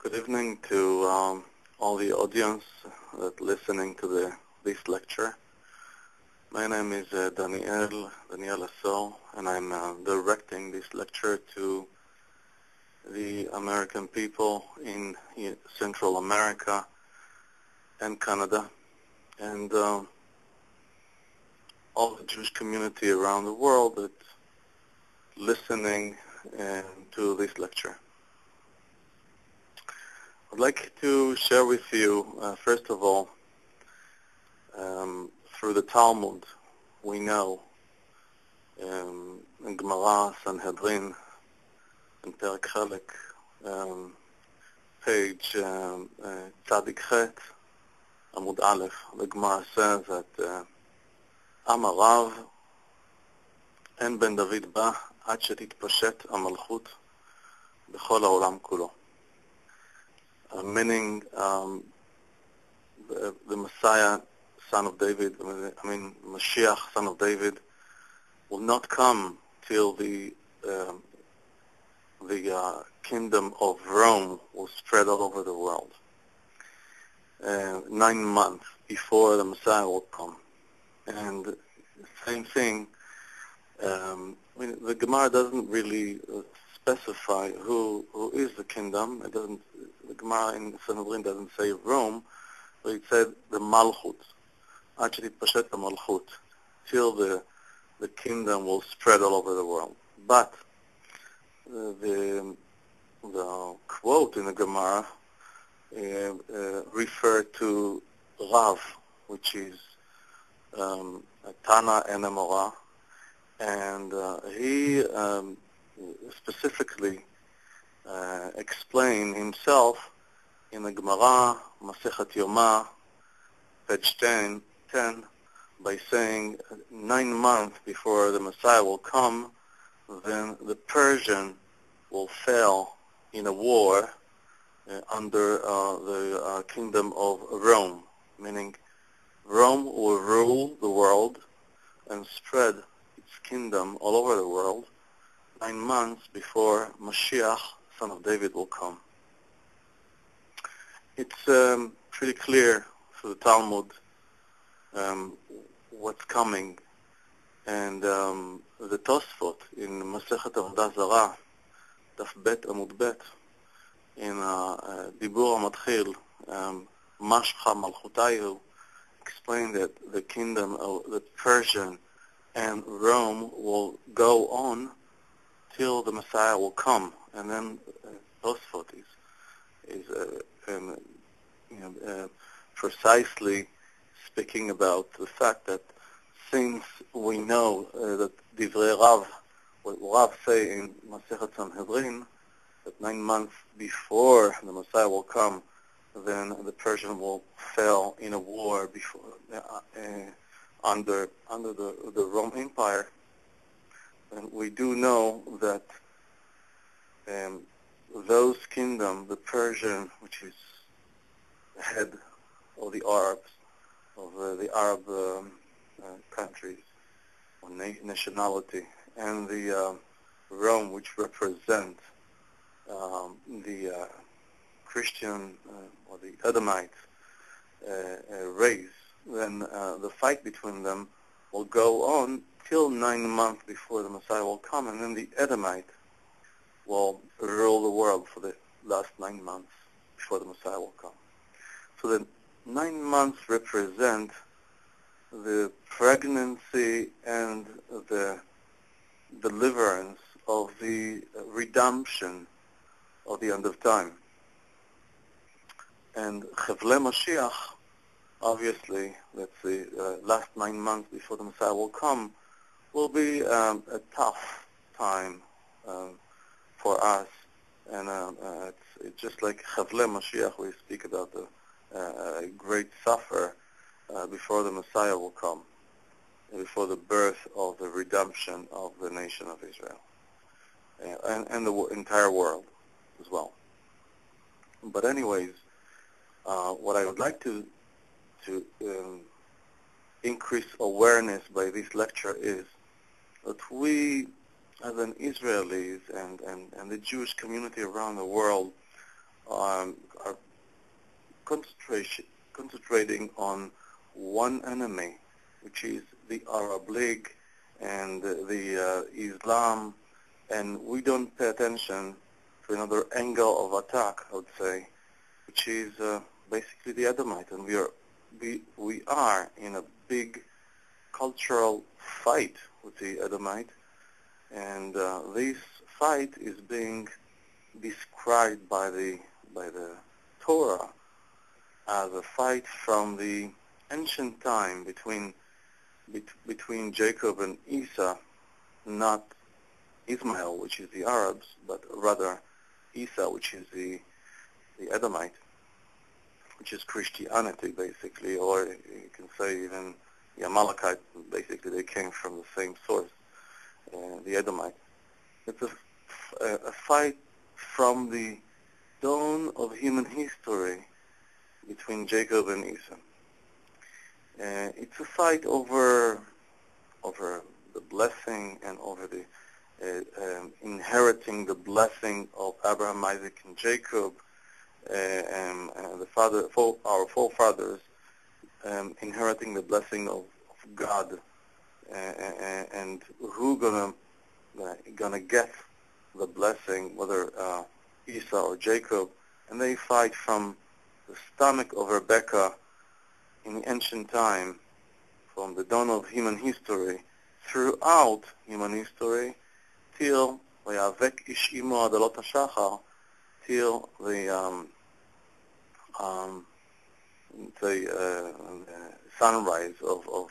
Good evening to all the audience that listening to this lecture. My name is Daniel Assor, and I'm directing this lecture to the American people in Central America and Canada, and all the Jewish community around the world that's listening to this lecture. I'd like to share with you, first of all, through the Talmud, we know in Gemara, Sanhedrin, and Perek Chelek, page Tzadik Chet, Amud Aleph, the Gemara says that Amar Rav, En ben David ba, עד שתתפשט המלכות בכל העולם כולו. Meaning the Messiah, son of David, Mashiach, son of David, will not come till the kingdom of Rome will spread all over the world. 9 months before the Messiah will come. And same thing, the Gemara doesn't really specify who is the kingdom. It doesn't. The Gemara in Sanhedrin doesn't say Rome, but it said the Malchut. Actually, Pashet the Malchut, till the kingdom will spread all over the world. But the quote in the Gemara referred to Rav, which is a Tana and a Mora, and he specifically explained himself in the Gemara, Masechet Yoma, page 10, by saying 9 months before the Messiah will come, then the Persian will fail in a war under the kingdom of Rome, meaning Rome will rule the world and spread its kingdom all over the world 9 months before Mashiach, son of David, will come. It's pretty clear through the Talmud what's coming, and the Tosfot in Masechet Avodah Zarah, Daf Bet Amud Bet, in Dibur HaMatchil, Mashcha Malchutayu, explained that the kingdom of the Persian and Rome will go on till the Messiah will come. And then Tosfot is precisely speaking about the fact that since we know that Divrei Rav, what Rav say in Masechet Sanhedrin, that 9 months before the Messiah will come, then the Persian will fail in a war before under the Roman Empire. And we do know that those kingdoms, the Persian, which is the head of the Arabs, of the Arab countries or nationality, and the Rome, which represents the Christian or the Edomite race, then the fight between them will go on till 9 months before the Messiah will come, and then the Edomite will rule the world for the last 9 months before the Messiah will come. So the 9 months represent the pregnancy and the deliverance of the redemption of the end of time. And Chevle Mashiach, obviously, that's the last 9 months before the Messiah will come, will be a tough time for us. And it's just like Chavle Mashiach, we speak about the great suffer before the Messiah will come, before the birth of the redemption of the nation of Israel, and the entire world as well. But anyways, what I would like to increase awareness by this lecture is that we, as an Israelis and the Jewish community around the world, are concentrating on one enemy, which is the Arab League and the Islam, and we don't pay attention to another angle of attack, I would say, which is basically the Edomite, and we are in a big cultural fight with the Edomite, and this fight is being described by the Torah as a fight from the ancient time between Jacob and Esau, not Ismail, which is the Arabs, but rather Esau, which is the Edomite, which is Christianity, basically, or you can say even the Amalekite. Basically, they came from the same source, the Edomite. It's a fight from the dawn of human history between Jacob and Esau. It's a fight over the blessing and over the inheriting the blessing of Abraham, Isaac, and Jacob, and our forefathers inheriting the blessing of God, and who gonna get the blessing, whether Esau or Jacob, and they fight from the stomach of Rebecca in the ancient time, from the dawn of human history, throughout human history, till ויאבק איש עמו עד עלות השחר, till the sunrise of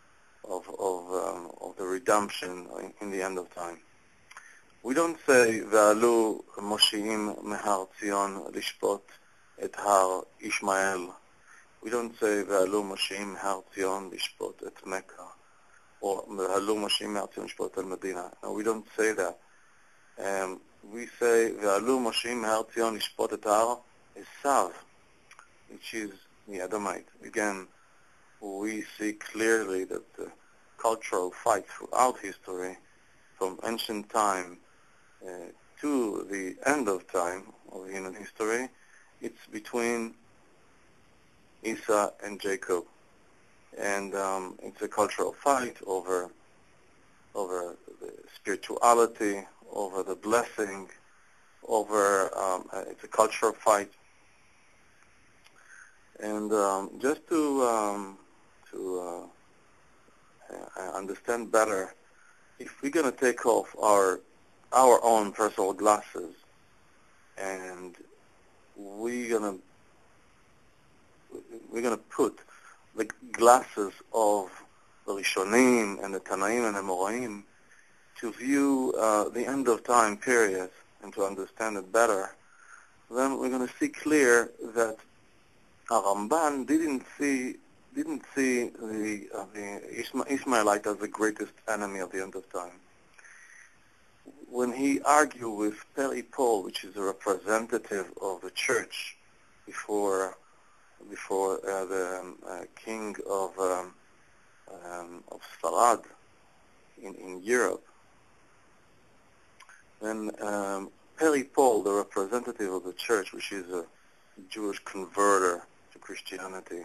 the redemption in the end of time. We don't say ועלו מושיעים מהר ציון לשפוט את הר ישמעאל. We don't say ועלו מושיעים מהר ציון לשפוט את מכה, or ועלו מושיעים מהר ציון לשפוט את מדינה. No, we don't say that. We say ועלו מושיעים מהר ציון לשפוט את הר עשיו, which is the Edomite. Again, we see clearly that the cultural fight throughout history, from ancient time to the end of time of human history, it's between Esau and Jacob, and it's a cultural fight over the spirituality, over the blessing, over it's a cultural fight. And just to understand better, if we're going to take off our own personal glasses, and we're going to put the glasses of the Rishonim and the Tanaim and the Moraim to view the end of time period and to understand it better, then we're going to see clear that Ramban didn't see the Ishmaelite as the greatest enemy of the end of time. When he argued with Peri Paul, which is a representative of the church before the king of Sfarad in Europe, then Peri Paul, the representative of the church, which is a Jewish converter to Christianity,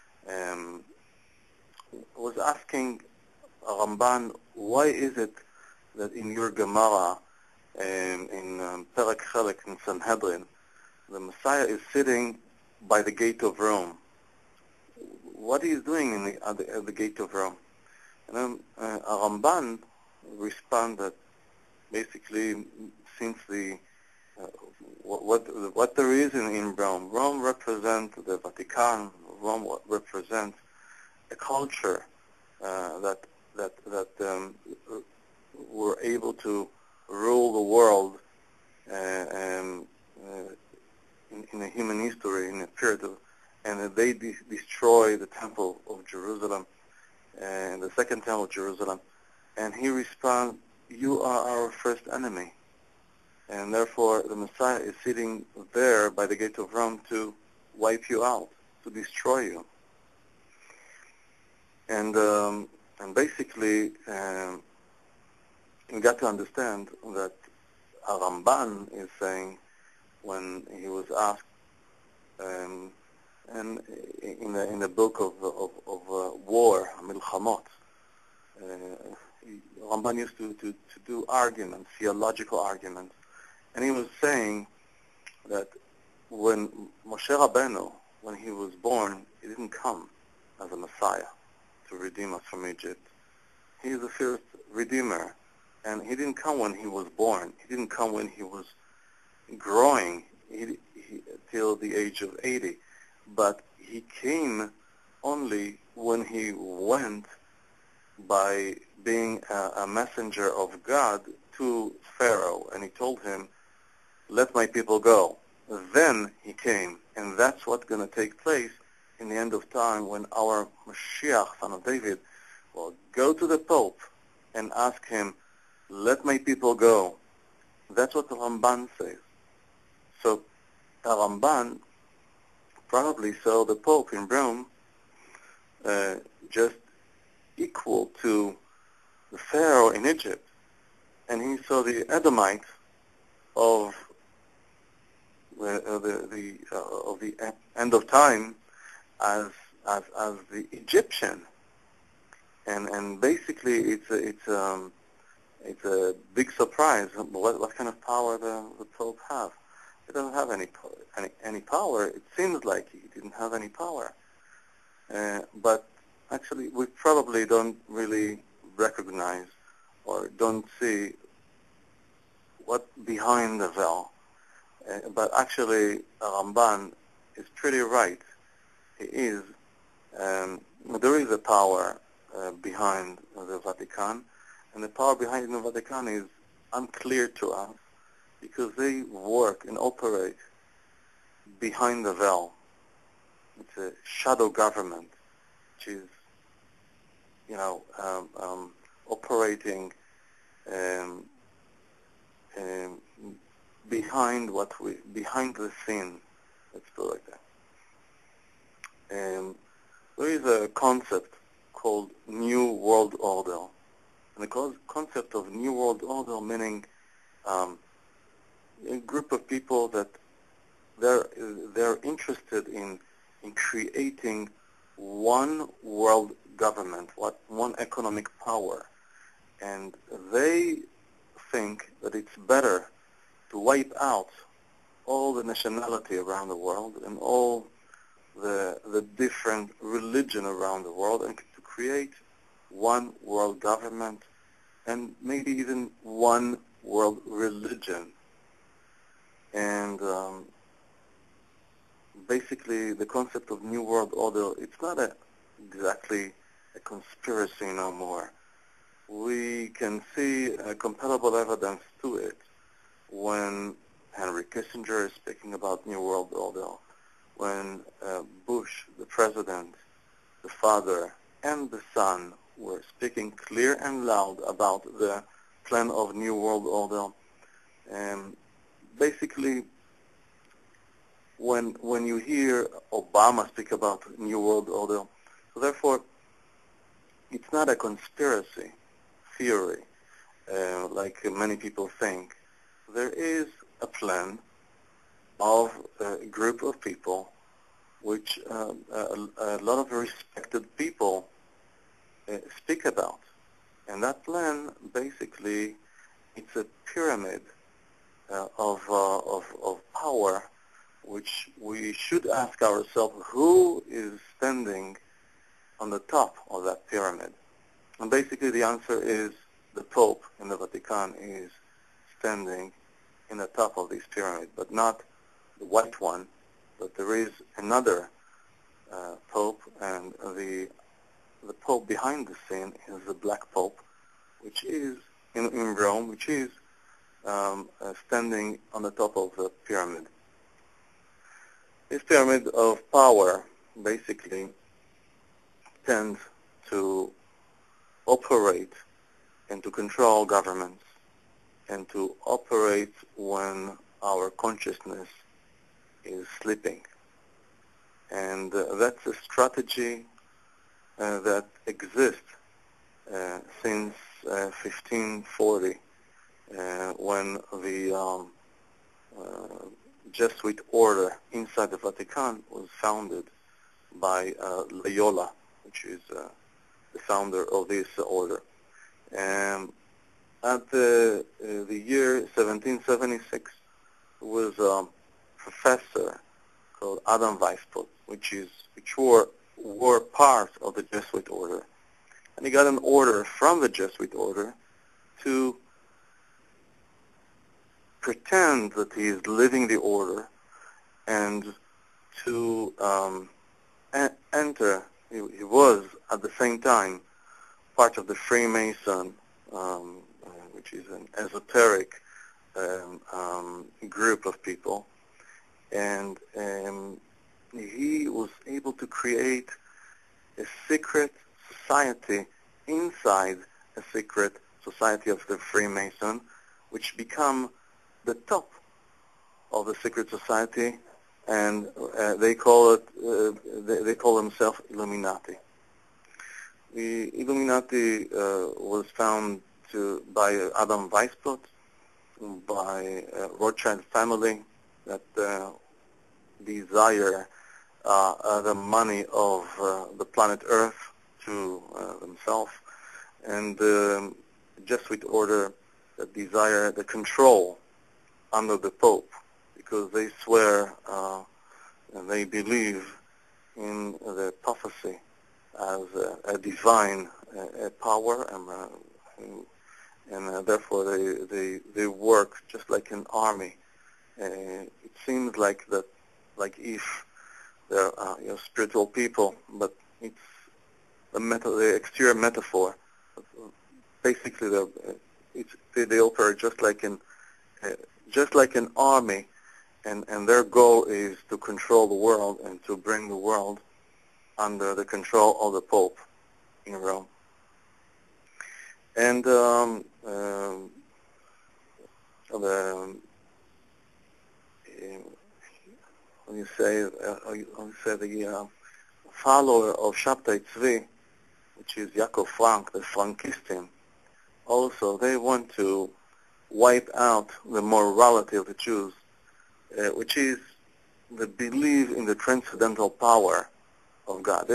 was asking Ramban, why is it that in your Gemara, in Perek Chelek in Sanhedrin, the Messiah is sitting by the gate of Rome? What he is doing at the gate of Rome? And then Ramban responded, basically, since what there is in Rome. Rome represents the Vatican. Rome represents a culture that were able to rule the world in a human history, in a period of, and they destroy the Temple of Jerusalem and the Second Temple of Jerusalem. And he responds, "You are our first enemy." And therefore, the Messiah is sitting there by the gate of Rome to wipe you out, to destroy you. And basically, we got to understand that Ramban is saying, when he was asked, and in the book of war, Milchamot, Ramban used to do arguments, theological arguments, and he was saying that when Moshe Rabbeinu, when he was born, he didn't come as a Messiah to redeem us from Egypt. He is the first Redeemer, and he didn't come when he was born. He didn't come when he was growing till the age of 80, but he came only when he went by being a messenger of God to Pharaoh, and he told him, "Let my people go." Then he came, and that's what's going to take place in the end of time when our Mashiach, son of David, will go to the Pope and ask him, "Let my people go." That's what the Ramban says. So the Ramban probably saw the Pope in Rome just equal to the Pharaoh in Egypt, and he saw the Edomite of the end of time as the Egyptian, and basically it's a big surprise. What kind of power the Pope has? He doesn't have any power. It seems like he didn't have any power, but actually we probably don't really recognize or don't see what behind the veil. But actually, Ramban is pretty right. He is. There is a power behind the Vatican, and the power behind the Vatican is unclear to us because they work and operate behind the veil. It's a shadow government, which is, operating behind the scene. Let's put it like that. There is a concept called New World Order, and the concept of New World Order meaning a group of people that they're interested in creating one world government, one economic power, and they think that it's better to wipe out all the nationality around the world and all the different religion around the world, and to create one world government and maybe even one world religion. And basically the concept of New World Order, it's not exactly a conspiracy no more. We can see comparable evidence to it when Henry Kissinger is speaking about New World Order, when Bush, the president, the father, and the son were speaking clear and loud about the plan of New World Order. And basically, when you hear Obama speak about New World Order, so therefore, it's not a conspiracy theory like many people think. There is a plan of a group of people which a lot of respected people speak about. And that plan, basically, it's a pyramid of power, which we should ask ourselves, who is standing on the top of that pyramid? And basically the answer is the Pope in the Vatican is standing in the top of this pyramid, but not the white one, but there is another Pope, and the Pope behind the scene is the Black Pope, which is in Rome, which is standing on the top of the pyramid. This pyramid of power basically tends to operate and to control governments and to operate when our consciousness is sleeping. And that's a strategy that exists since 1540, when Jesuit order inside the Vatican was founded by Loyola, which is the founder of this order. And at the year 1776, there was a professor called Adam Weishaupt, which were part of the Jesuit order. And he got an order from the Jesuit order to pretend that he is living the order and to enter. He was at the same time part of the Freemason, which is an esoteric group of people, and he was able to create a secret society inside a secret society of the Freemason, which become the top of the secret society, and they call themselves Illuminati. The Illuminati was found by Adam Weishaupt, by Rothschild family that desire the money of the planet Earth to themselves, and the Jesuit order that desire the control under the Pope, because they swear and they believe in the prophecy as a divine power, and therefore they work just like an army. It seems like if they're spiritual people, but it's the exterior metaphor. Basically, they operate just like an army, and their goal is to control the world and to bring the world under the control of the Pope in Rome. And when you say the follower of Shabtai Tzvi, which is Yaakov Frank, the Frankistim, also they want to wipe out the morality of the Jews, which is the belief in the transcendental power of God.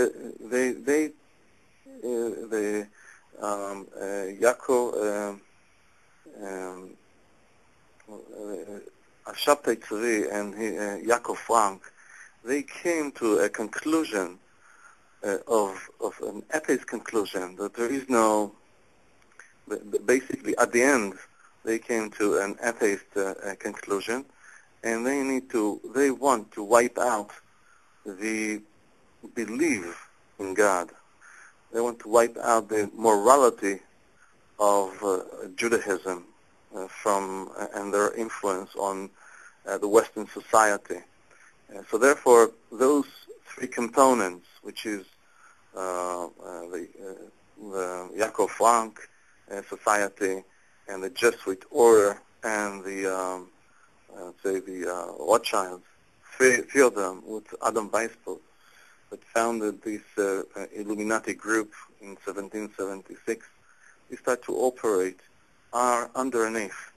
Shabtai Tzvi and Yaakov Frank, they came to a conclusion of an atheist conclusion, that there is no, basically at the end they came to an atheist conclusion, and they want to wipe out the belief in God. They want to wipe out the morality of Judaism and their influence on the Western society. So therefore, those three components, which is the Yaakov Frank society and the Jesuit order and the Rothschilds, three of them with Adam Weishaupt, that founded this Illuminati group in 1776, they start to operate underneath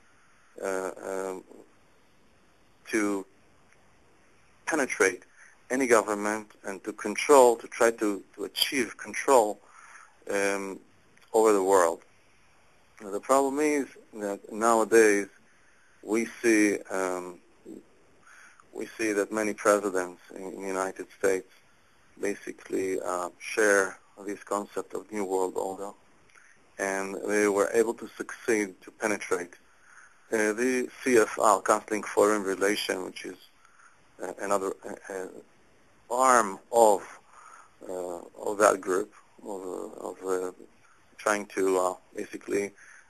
to penetrate any government and to try to achieve control over the world. Now, the problem is that nowadays we see that many presidents in the United States basically share this concept of New World Order, and they were able to succeed to penetrate the CFR, Counseling Foreign Relations, which is another arm of that group, of trying to basically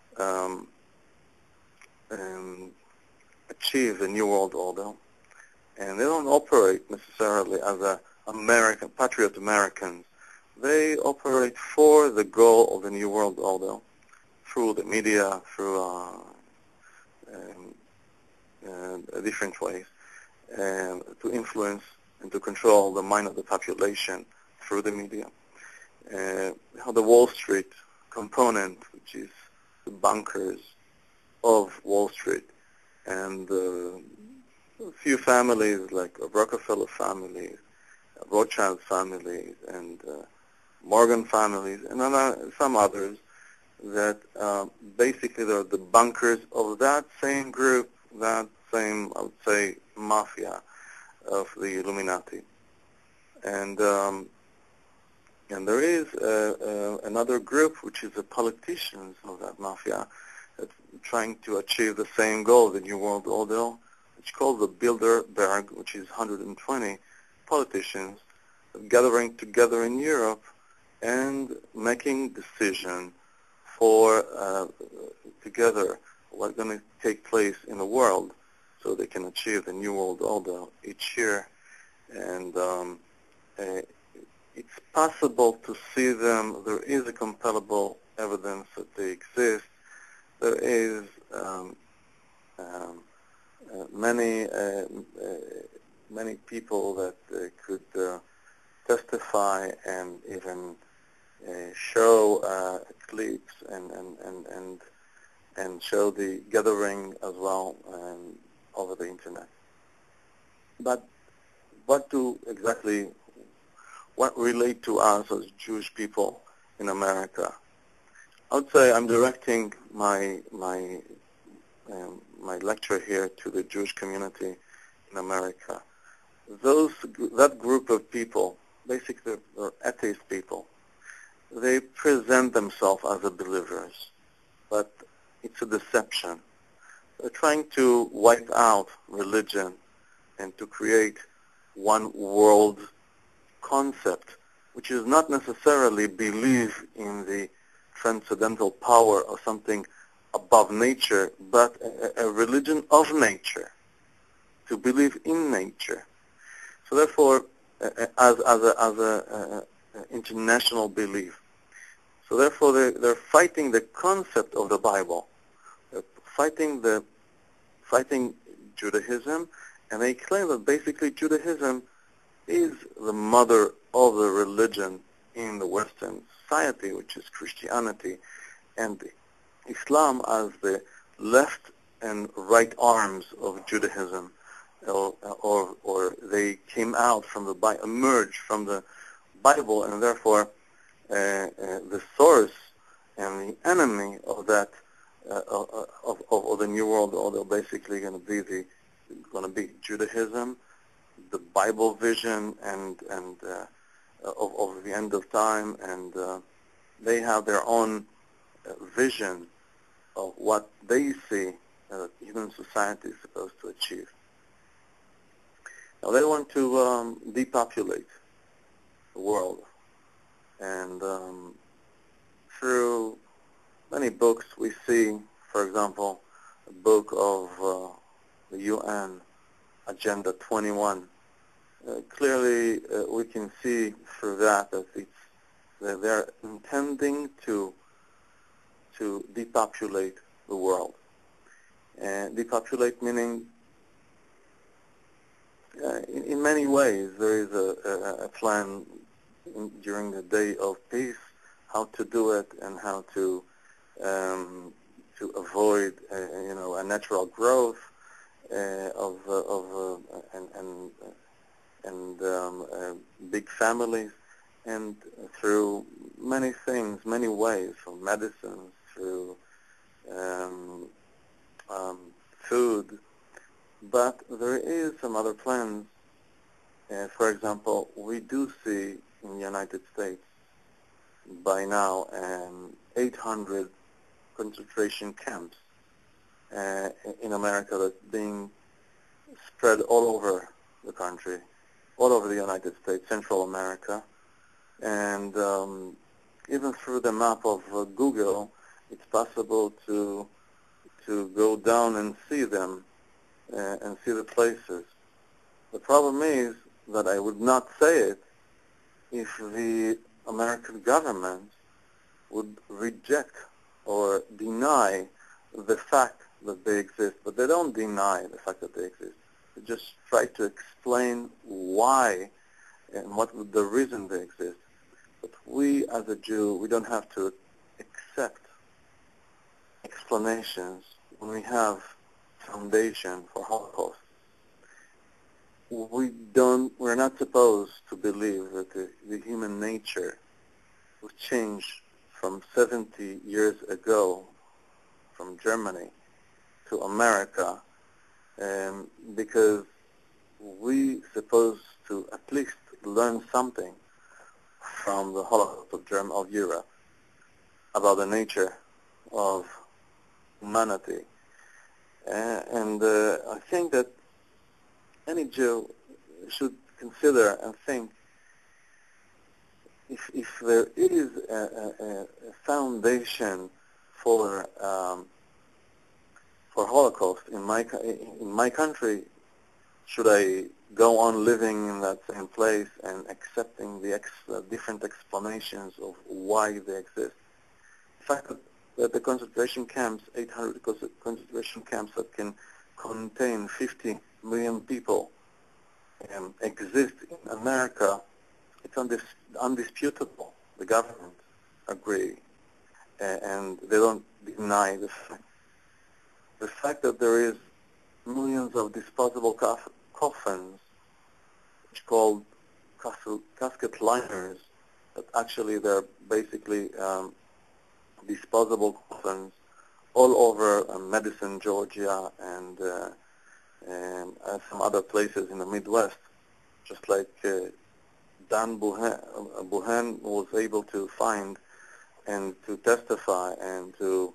achieve the New World Order. And they don't operate necessarily as patriot Americans. They operate for the goal of the New World Order through the media, through different ways, and to influence and to control the mind of the population through the media. The Wall Street component, which is the bankers of Wall Street, and a few families like Rockefeller families, Rothschild families, and Morgan families, and some others that basically they're the bunkers of that same group, that same, I would say, mafia of the Illuminati. And there is another group, which is the politicians of that mafia, that's trying to achieve the same goal, the New World Order. It's called the Bilderberg, which is 120 politicians gathering together in Europe and making decisions for together what's going to take place in the world so they can achieve the New World Order each year. And it's possible to see them. There is a compellable evidence that they exist. There is many people that could testify and even show clips and show the gathering as well over the internet. But what relate to us as Jewish people in America? I would say I'm directing my lecture here to the Jewish community in America. That group of people, basically they're atheist people, they present themselves as believers, but it's a deception. They're trying to wipe out religion and to create one world concept, which is not necessarily believe in the transcendental power of something above nature, but a religion of nature, to believe in nature. So therefore, as a international belief. So therefore, they're fighting the concept of the Bible. They're fighting Judaism, and they claim that basically Judaism is the mother of the religion in the Western society, which is Christianity, and Islam as the left and right arms of Judaism, or they came out from the emerged from the Bible, and therefore the source and the enemy of that of the New World Order basically going to be Judaism, the Bible vision, and of the end of time, and they have their own vision of what they see human society is supposed to achieve. Now they want to depopulate the world, and through many books we see, for example, a book of the UN Agenda 21. Clearly, we can see through that they're intending to depopulate the world. And depopulate meaning, in many ways, there is a plan during the Day of Peace how to do it and how to avoid, a natural growth and big families, and through many things, many ways, from medicines through food. But there is some other plans. For example, we do see in the United States by now 800 concentration camps in America that's being spread all over the country, all over the United States, Central America, and even through the map of Google, it's possible to go down and see them and see the places. The problem is that I would not say it if the American government would reject or deny the fact that they exist. But they don't deny the fact that they exist. They just try to explain why and what the reason they exist. But we, as a Jew, we don't have to accept explanations when we have foundation for Holocaust. we're not supposed to believe that the human nature was changed from 70 years ago from Germany to America, because we supposed to at least learn something from the Holocaust of Europe about the nature of humanity. And I think that any Jew should consider and think if there is a foundation for Holocaust in my country, should I go on living in that same place and accepting the different explanations of why they exist? The fact that the concentration camps, 800 concentration camps that can contain 50 million people, exist in America, it's undisputable. The government agree, and they don't deny the fact. The fact that there is millions of disposable coffins, which are called casket liners, that actually they're basically disposable coffins all over Madison, Georgia, and some other places in the Midwest, just like Dan Buhan was able to find and to testify and to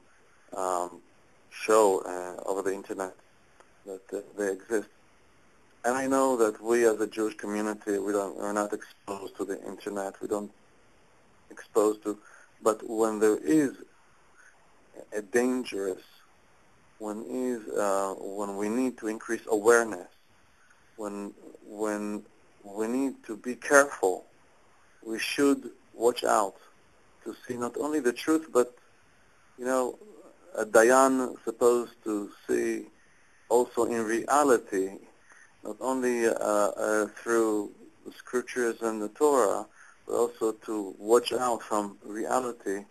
show over the internet that they exist. And I know that we as a Jewish community, we're not exposed to the internet, we don't exposed to, but when there is a dangerous, when we need to increase awareness, when we need to be careful, we should watch out to see not only the truth, but, a Dayan supposed to see also in reality, not only through the scriptures and the Torah, but also to watch out from reality,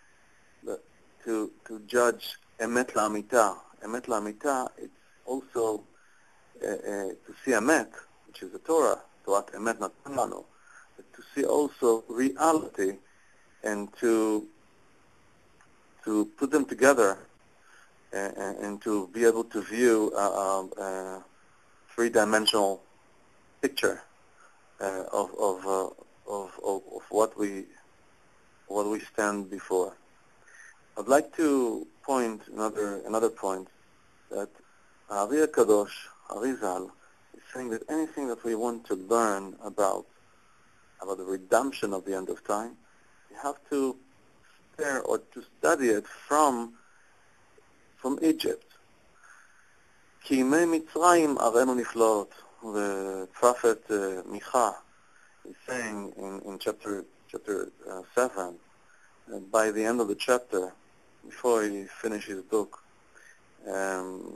to judge emet la'amita. Emet la'amita, it's also to see emet, which is the Torah, Torah emet natan lanu, to see also reality and to put them together and to be able to view a three-dimensional picture of what we stand before. I'd like to point another point that Ari Kadosh, Arizal, is saying that anything that we want to learn about the redemption of the end of time, we have to stare or to study it from Egypt. Ki imei Mitzrayim arenu niflaot. The prophet Micha is saying in chapter 7, by the end of the chapter, before he finishes his book, the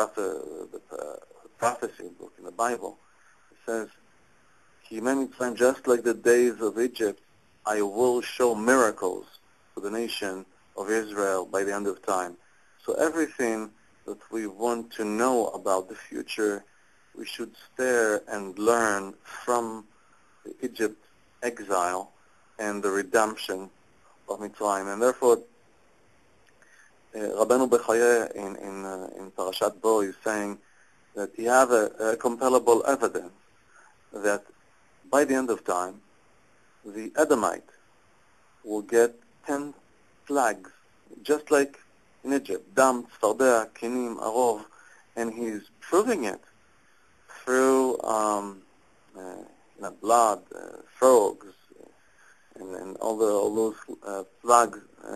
prophecy book in the Bible, it says, Ki imei Mitzrayim, just like the days of Egypt, I will show miracles to the nation of Israel by the end of time. So everything that we want to know about the future, we should stare and learn from the Egypt exile and the redemption of Mitzrayim. And therefore, Rabbeinu Bechaye in Parashat Bo is saying that he have a compellable evidence that by the end of time, the Edomite will get 10 flags, just like in Egypt, Dam, Tzfardea, Kinim, Arov, and he's proving it through blood, frogs, and all those flags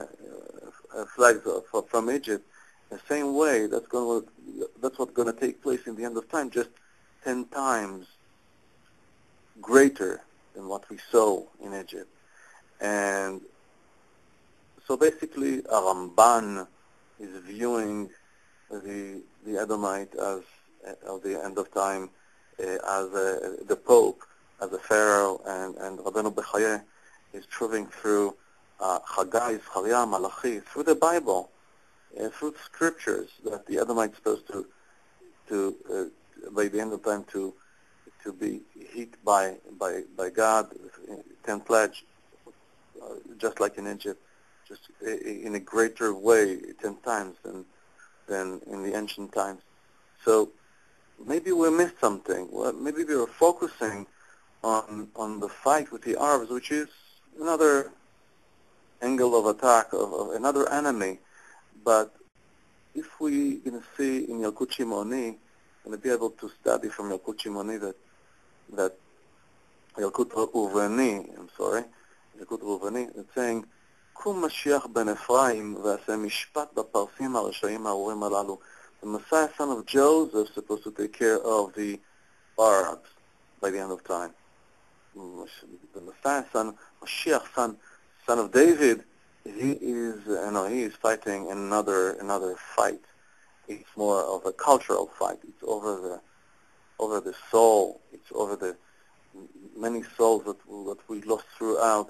from Egypt. The same way, that's what's going to take place in the end of time, just 10 times greater than what we saw in Egypt. And so basically, a Ramban is viewing the Edomite as of the end of time as the Pope, as a Pharaoh, and Rabbeinu Bechaye is proving through Chagai, Zechariah, Malachi, through the Bible, through scriptures, that the Edomite is supposed to by the end of time to to be hit by God, 10 plagues, just like in Egypt, just in a greater way, 10 times than in the ancient times. So maybe we missed something. Well, maybe we were focusing on the fight with the Arabs, which is another angle of attack of another enemy. But if we going to see in Yalkut Shimoni, going to be able to study from Yalkut Shimoni that Yalkut Ruveni, Yalkut Ruveni, it's saying, קום משיח בן אפרים ועשה משפט בפרסים הרשעים הארורים הללו. The Messiah, son of Joseph, is supposed to take care of the Arabs by the end of time. The Messiah, Mashiach, son of David, he is fighting another fight. It's more of a cultural fight. It's over the soul. It's over the many souls that we lost throughout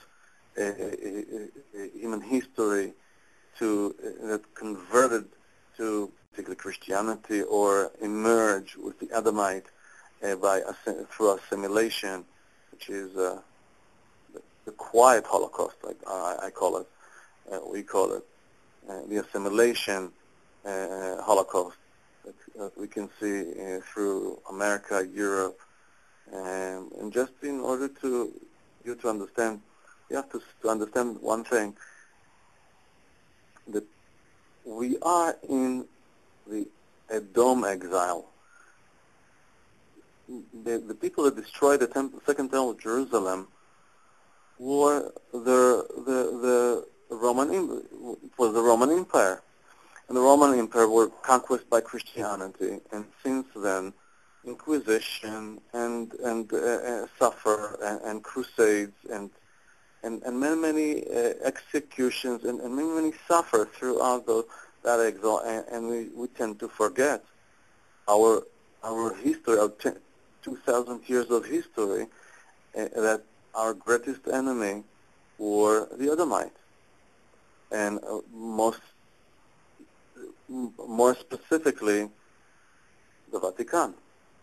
human history that converted to particularly Christianity or emerge with the Adamite through assimilation, which is the quiet Holocaust, like I call it. We call it the assimilation Holocaust that we can see through America, Europe, and just in order to understand, you have to understand one thing, that we are in the Edom exile. The people that destroyed the second temple of Jerusalem were the Roman. It was the Roman Empire, and the Roman Empire were conquered by Christianity, and since then, Inquisition and suffer and crusades and many executions and many suffer throughout that exile, and we tend to forget our history, our 2,000 years of history, that our greatest enemy were the Edomites, and more specifically the Vatican,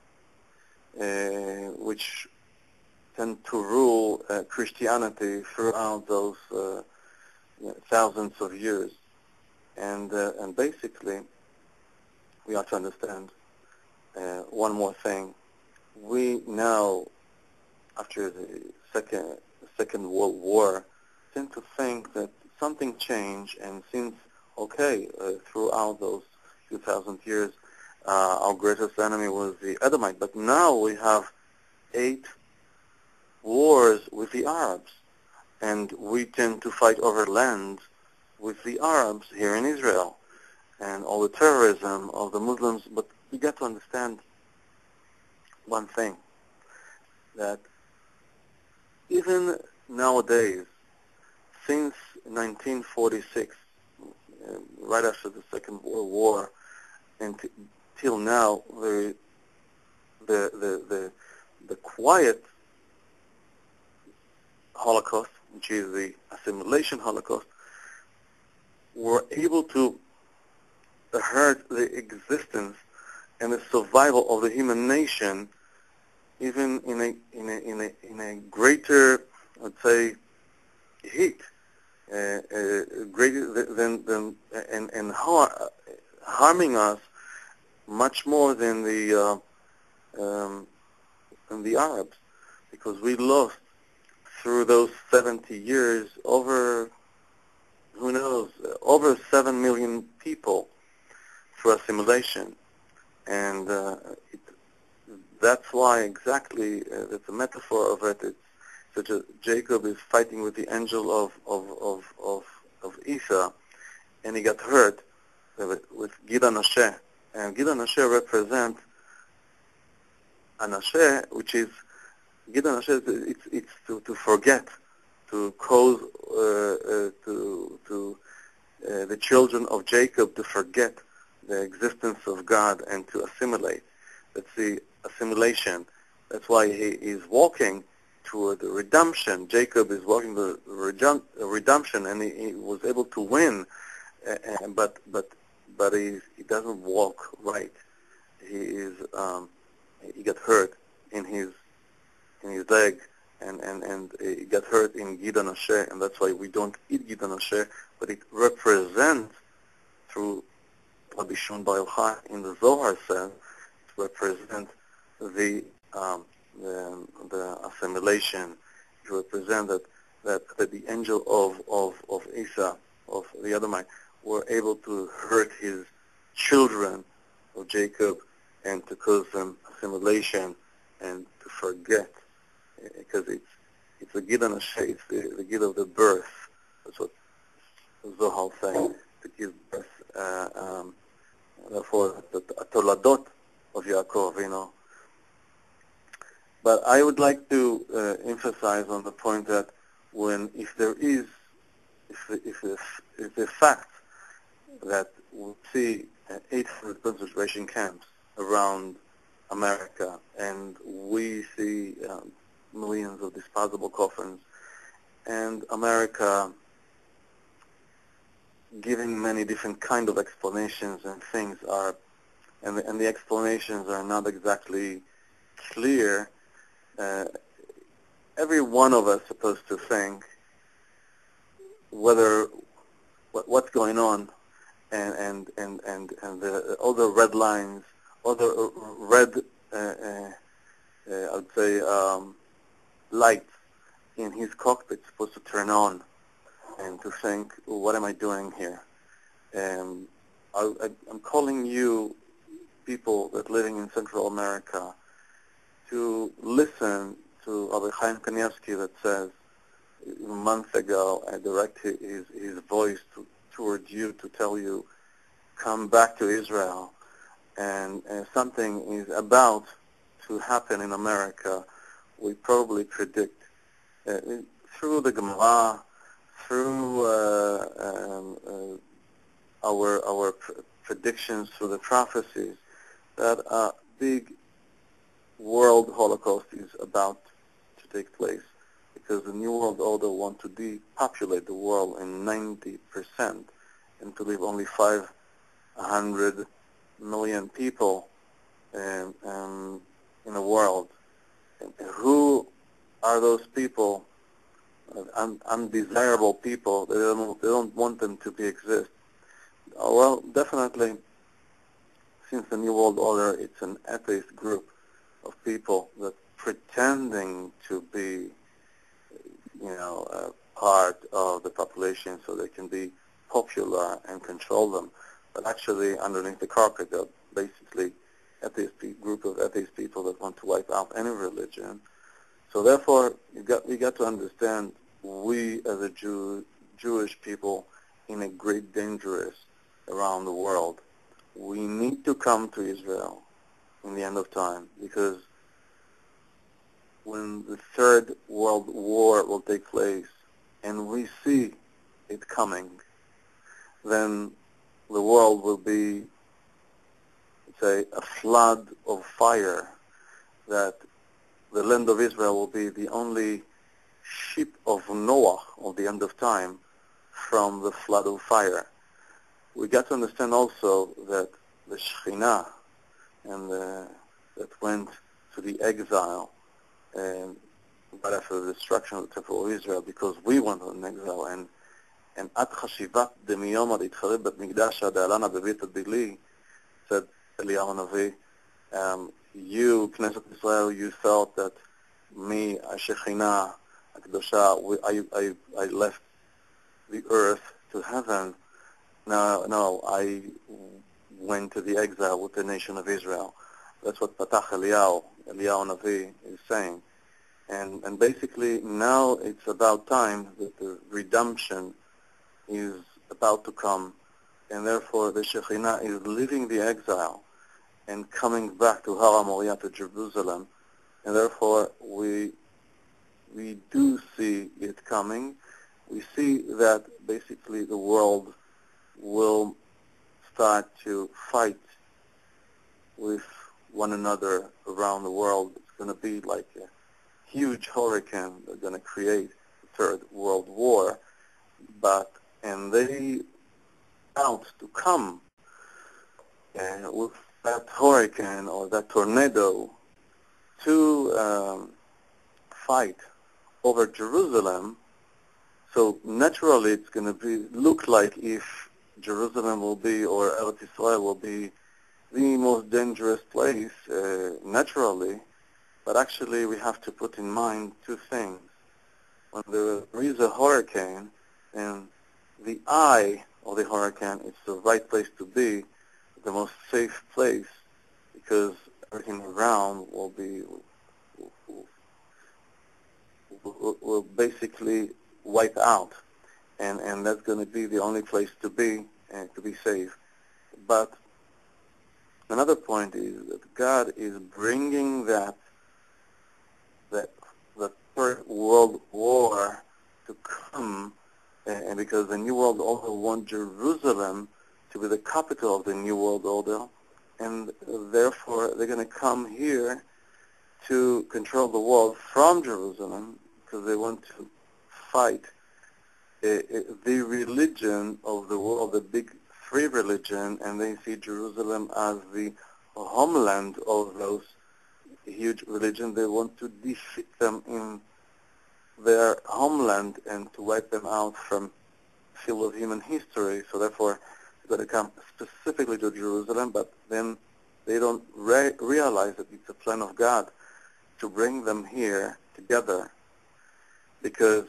which tend to rule Christianity throughout those thousands of years. And basically, we have to understand one more thing. We now, after the Second World War, tend to think that something changed, and since, throughout those 2,000 years, our greatest enemy was the Edomite, but now we have 8 wars with the Arabs, and we tend to fight over land with the Arabs here in Israel, and all the terrorism of the Muslims. But we got to understand one thing, that even nowadays, since 1946, right after the Second World War, until now, the quiet Holocaust, which is the assimilation Holocaust, were able to hurt the existence and the survival of the human nation, even in a greater, let's say, heat, greater than and harming us much more than the Arabs, because we lost through those 70 years over 7 million people through assimilation, and that's why exactly it's a metaphor of it. It's such a Jacob is fighting with the angel of Esau, and he got hurt with Gid Anasheh, and Gid Anasheh represents Anasheh, which is Gid Anasheh. It's to forget, to cause the children of Jacob to forget the existence of God and to assimilate. That's the assimilation. That's why he is walking toward the redemption. Jacob is walking the redemption, and he was able to win, but he doesn't walk right. He got hurt in his in his leg, and he got hurt in Gidon Asher, and that's why we don't eat Gidon Asher, but it represents, through Rabbi Shimon Bar Yochai in the Zohar says, it represents the assimilation. It represents that the angel of Esau, of the Edomite, were able to hurt his children of Jacob and to cause them assimilation and to forget, because it's the Gid Asher, it's the Gid of the birth. That's what Zohar saying, to give birth. Therefore, the Toladot of Yaakov, But I would like to emphasize on the point that if the fact that we see 800 concentration camps around America, and we see millions of disposable coffins, and America giving many different kind of explanations, and things are, and the explanations are not exactly clear. Every one of us supposed to think what's going on, and all the red lines, all the red I would say lights in his cockpit supposed to turn on, and to think, what am I doing here? I'm calling you people that living in Central America to listen to Rabbi Chaim Kanievsky that says, months ago, I directed his voice towards you to tell you, come back to Israel, and something is about to happen in America. We probably predict through the Gemara, through our predictions, through the prophecies, that a big world Holocaust is about to take place, because the New World Order want to depopulate the world in 90% and to leave only 500 million people in the world. And who are those people? Undesirable people. They don't want them to exist. Well, definitely, since the New World Order, it's an atheist group of people that pretending to be, a part of the population so they can be popular and control them. But actually, underneath the carpet, they're basically group of atheist people that want to wipe out any religion. So therefore, we got to understand, we as a Jewish people in a great dangerous around the world. We need to come to Israel in the end of time, because when the Third World War will take place, and we see it coming, then the world will be, say, a flood of fire, that the land of Israel will be the only ship of Noah of the end of time from the flood of fire. We got to understand also that the Shekhinah and that went to the exile right after the destruction of the Temple of Israel, because we went on exile, and at Chashivat Demiyom ad Itchareb Bet Migdash ad Alana Bebit Adili, said Eliyahu Navi, you, Knesset Israel, you thought that me, Shekhinah, Akdosha, I left the earth to heaven. No, I went to the exile with the nation of Israel. That's what Patach Eliyahu Navi is saying. And basically now it's about time that the redemption is about to come, and therefore the Shekhinah is leaving the exile and coming back to Har HaMoriah, to Jerusalem, and therefore we do see it coming. We see that basically the world will start to fight with one another around the world. It's going to be like a huge hurricane that's going to create the Third World War, and they out to come with that hurricane or that tornado to fight over Jerusalem. So naturally, it's going to look like if Jerusalem will be, or Eretz Israel will be, the most dangerous place naturally. But actually, we have to put in mind two things. When there is a hurricane, and the eye of the hurricane is the right place to be, the most safe place, because everything around will basically wipe out, and that's going to be the only place to be safe. But another point is that God is bringing the Third World War to come, and because the New World Order wants Jerusalem to be the capital of the New World Order, and therefore they're going to come here to control the world from Jerusalem, because they want to fight the religion of the world, the big three religion, and they see Jerusalem as the homeland of those huge religions. They want to defeat them in their homeland and to wipe them out from field of human history. So therefore, they're going to come specifically to Jerusalem, but then they don't realize that it's a plan of God to bring them here together, because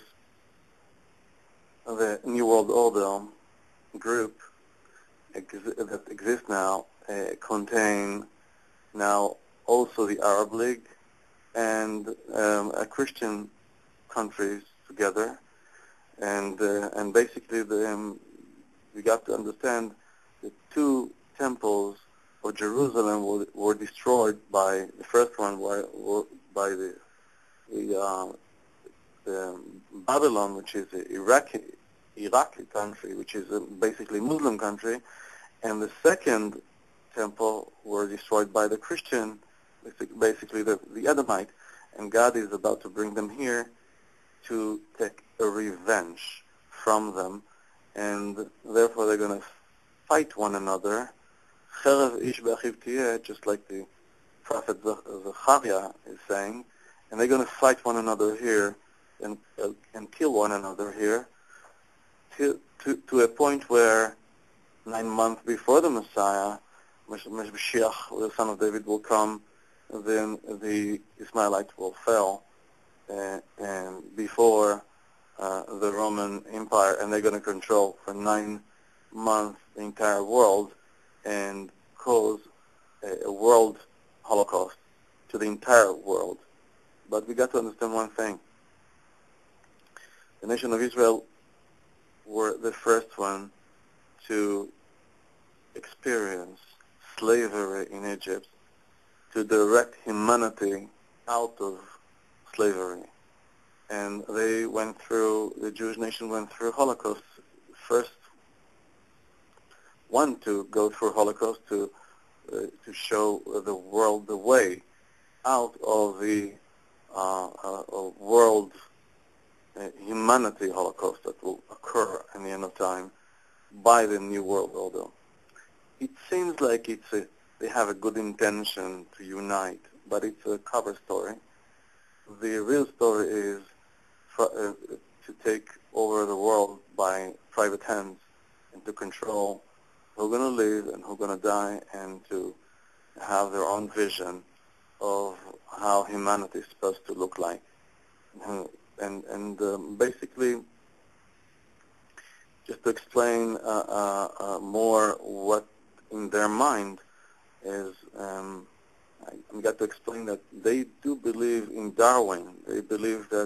the New World Order group that exists now contain now also the Arab League and Christian countries together, and basically we got to understand the two temples of Jerusalem were destroyed by the first one by the Babylon, which is an Iraqi country, which is basically Muslim country, and the second temple were destroyed by the Christian, basically the Edomite, and God is about to bring them here to take a revenge from them, and therefore they're going to fight one another, just like the prophet Zechariah is saying, and they're going to fight one another here and kill one another here to a point where 9 months before the Messiah, Mashiach, the son of David, will come, then the Ismailites will fail and before the Roman Empire, and they're going to control for 9 months the entire world and cause a world Holocaust to the entire world. But we got to understand one thing. The nation of Israel were the first one to experience slavery in Egypt, to direct humanity out of slavery. And the Jewish nation went through Holocaust. First one to go through Holocaust to show the world the way out of the world humanity Holocaust that will occur in the end of time by the New World Order. It seems like they have a good intention to unite, but it's a cover story. The real story is to take over the world by private hands and to control who's going to live and who's going to die, and to have their own vision of how humanity is supposed to look like. And basically, just to explain more what in their mind is, I got to explain that they do believe in Darwin. They believe that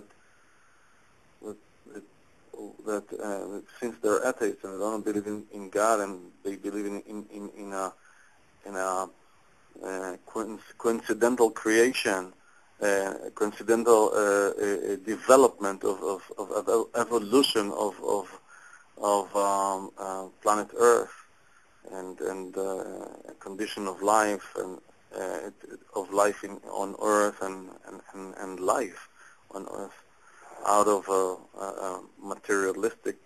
since they're atheists and they don't believe in God, and they believe in a coincidental creation, coincidental development of evolution of planet Earth, and a condition of life and life on Earth and life on Earth out of a materialistic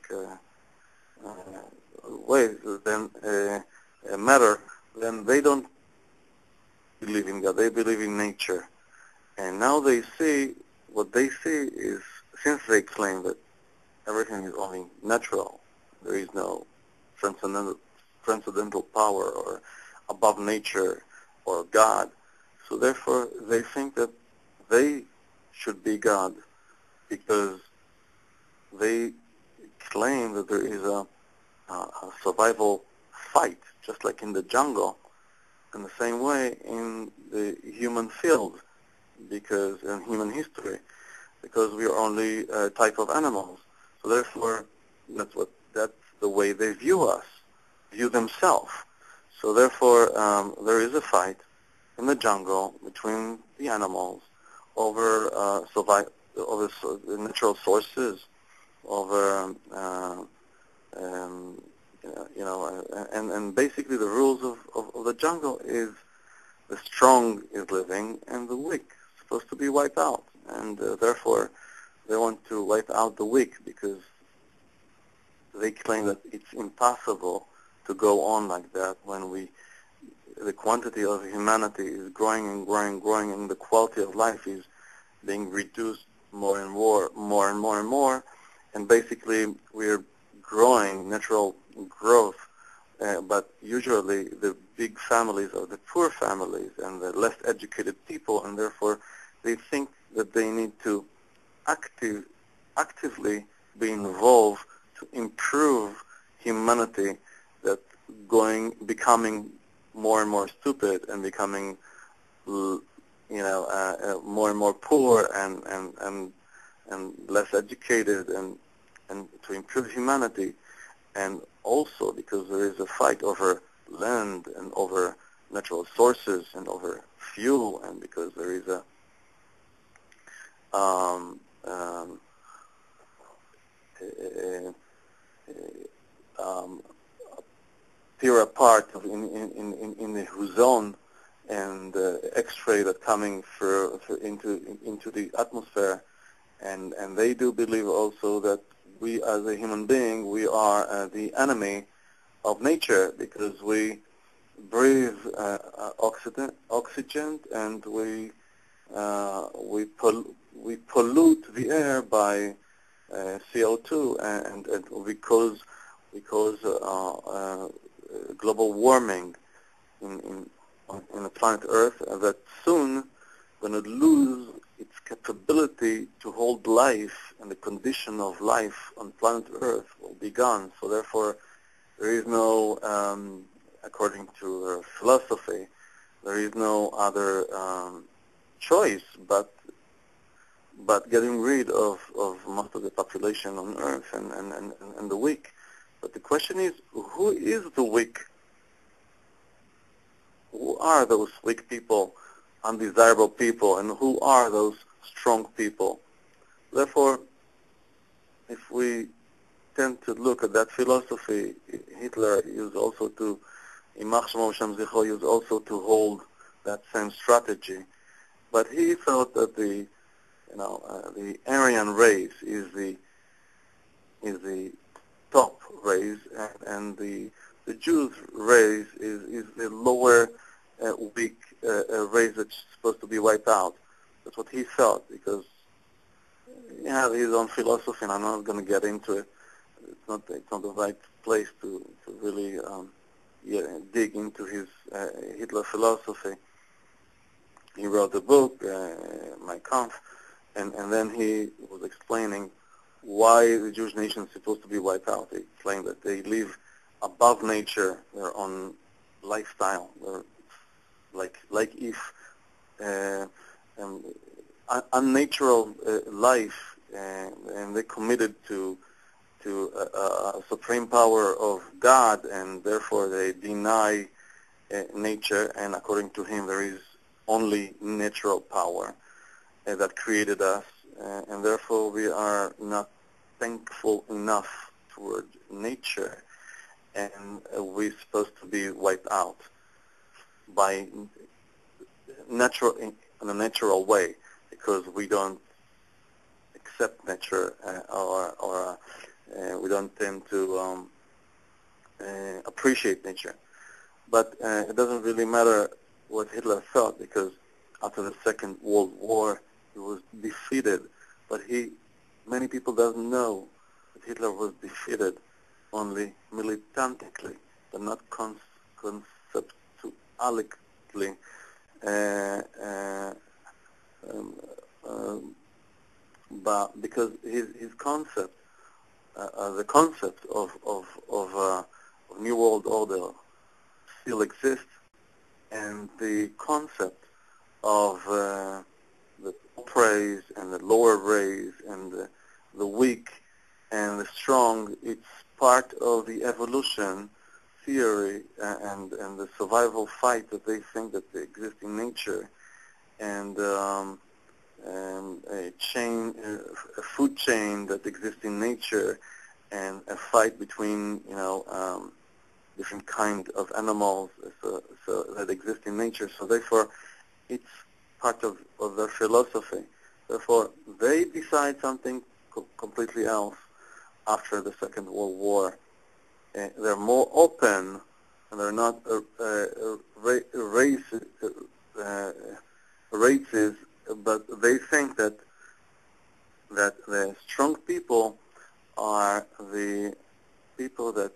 ways, then matter, then they don't believe in God. They believe in nature. And now they see what they see is, since they claim that everything is only natural, there is no transcendental power or above nature or God, so therefore they think that they should be God because they claim that there is a survival fight, just like in the jungle, in the same way in the human field, because in human history, because we are only a type of animals. So therefore, that's the way they view themselves. So therefore, there is a fight in the jungle between the animals over the natural sources, over and basically the rules of the jungle is the strong is living and the weak is supposed to be wiped out, and therefore they want to wipe out the weak because they claim that it's impossible to go on like that when the quantity of humanity is growing and growing and growing, and the quality of life is being reduced more and more, and basically we're growing, natural growth, but usually the big families are the poor families and the less educated people, and therefore they think that they need to actively be involved to improve humanity, that becoming more and more stupid and becoming more and more poor and less educated, and to improve humanity. And also because there is a fight over land and over natural sources and over fuel, and because there is a tear apart in the ozone and X-ray that coming through into the atmosphere, and they do believe also that we as a human being, we are the enemy of nature because we breathe oxygen and we pollute the air by CO2, and we cause global warming in the planet Earth, that soon going to lose its capability to hold life, and the condition of life on planet Earth will be gone. So therefore, there is no, according to their philosophy, there is no other choice but getting rid of most of the population on Earth and the weak. But the question is, who is the weak? Who are those weak people, undesirable people, and who are those strong people? Therefore, if we tend to look at that philosophy, Hitler used also to, יימח שמו ושם זכרו, used also to hold that same strategy. But he thought that the Aryan race is the top race, and the Jews race is the lower, weak race that's supposed to be wiped out. That's what he felt, because he had his own philosophy, and I'm not going to get into it. It's not the right place to really dig into his Hitler philosophy. He wrote a book, Mein Kampf, and then he was explaining why the Jewish nation is supposed to be wiped out. He explained that they live above nature, their own lifestyle. They're like if unnatural life, and they committed to a supreme power of God, and therefore they deny nature, and according to him there is only natural power that created us, and therefore we are not thankful enough toward nature, and we're supposed to be wiped out by in a natural way, because we don't accept nature, or we don't tend to appreciate nature. But it doesn't really matter what Hitler thought, because after the Second World War, he was defeated, but many people doesn't know that Hitler was defeated only militantically, but not conceptualically. Uh, uh, um, but because his concept, the concept of New World Order still exists, and the concept of the top race and the lower race and the weak and the strong, it's part of the evolution theory and the survival fight that they think that they exist in nature, and a food chain that exists in nature, and a fight between different kind of animals so that exist in nature. So therefore, it's part of their philosophy. Therefore, they decide something completely else after the Second World War. They're more open, and they're not racist, but they think that the strong people are the people that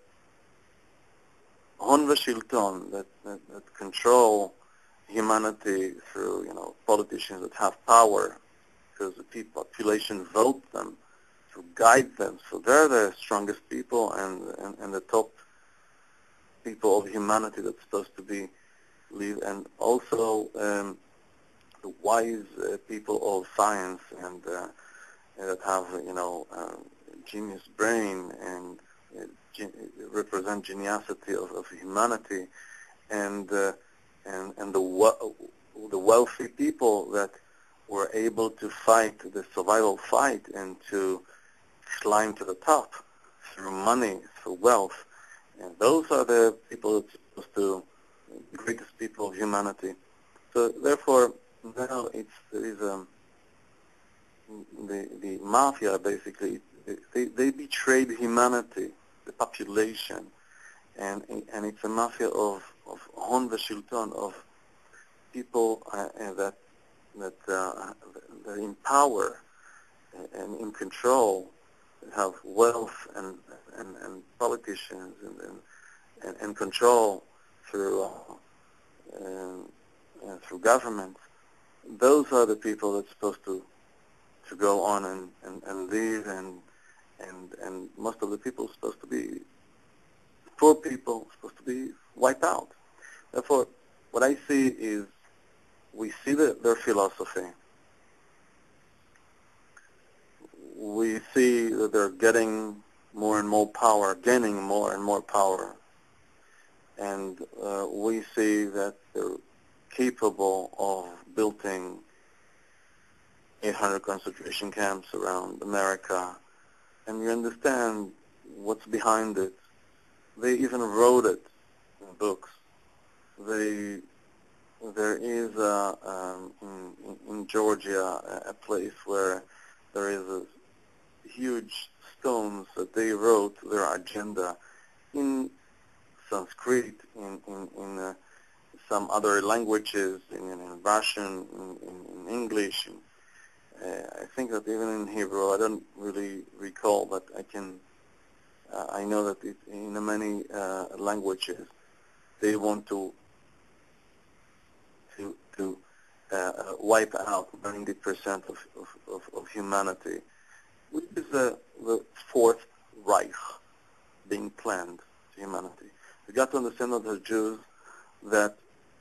hon v'shilton, that control humanity through politicians that have power, because the population vote them to guide them. So they're the strongest people and the top people of humanity that's supposed to be live, and also the wise people of science and that have genius brain and represent geniusity of humanity, and the wealthy people that were able to fight the survival fight and to climb to the top through money, through wealth. And those are the people that's supposed to, the greatest people of humanity. So therefore, now the mafia basically, they betrayed humanity, the population, and it's a mafia of hon v'shilton, of people that are in power and in control, have wealth and politicians and control through governments. Those are the people that's supposed to go on and live, and most of the people are supposed to be poor people, supposed to be wiped out. Therefore, what I see is, we see their philosophy. We see that they're getting more and more power, gaining more and more power. And we see that they're capable of building 800 concentration camps around America. And you understand what's behind it. They even wrote it in books. There is in Georgia a place where there is a huge stones that they wrote their agenda in Sanskrit, in some other languages, in Russian, in English. I think that even in Hebrew, I don't really recall, but I know that in many languages they want to wipe out 90% of humanity, which is the Fourth Reich being planned to humanity. We got to understand as Jews that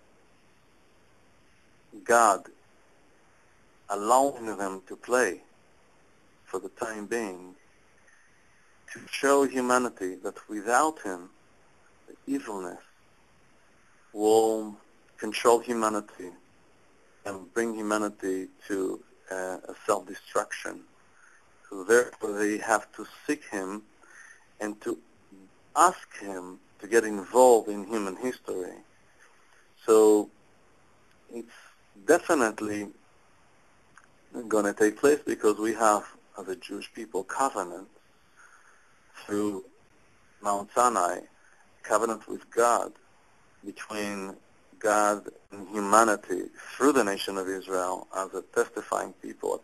God allowing them to play for the time being to show humanity that without him, the evilness will control humanity and bring humanity to a self-destruction. So therefore they have to seek him and to ask him to get involved in human history. So it's definitely going to take place, because we have, as a Jewish people, covenant through Mount Sinai, covenant with God, between God and humanity through the nation of Israel as a testifying people.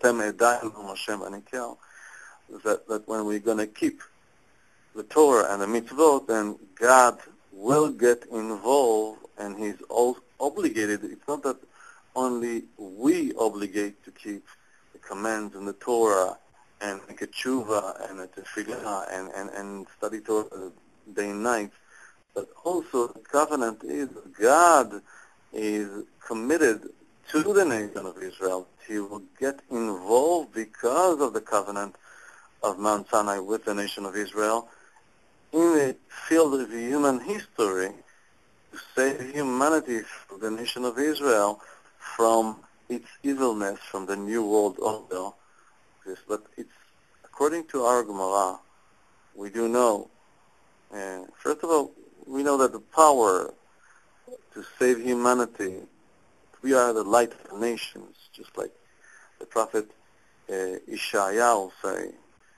That when we're going to keep the Torah and the mitzvot, then God will get involved, and He's obligated. It's not that only we obligate to keep the commands in the Torah and make a tshuva and a tefillah and study Torah day and night, but also the covenant is God is committed to the nation of Israel. He will get involved because of the covenant of Mount Sinai with the nation of Israel in the field of human history to save humanity from the nation of Israel from its evilness, from the New World Order. But it's, according to our Gemara, we do know, first of all, we know that the power to save humanity, we are the light of the nations, just like the prophet Isaiah will say,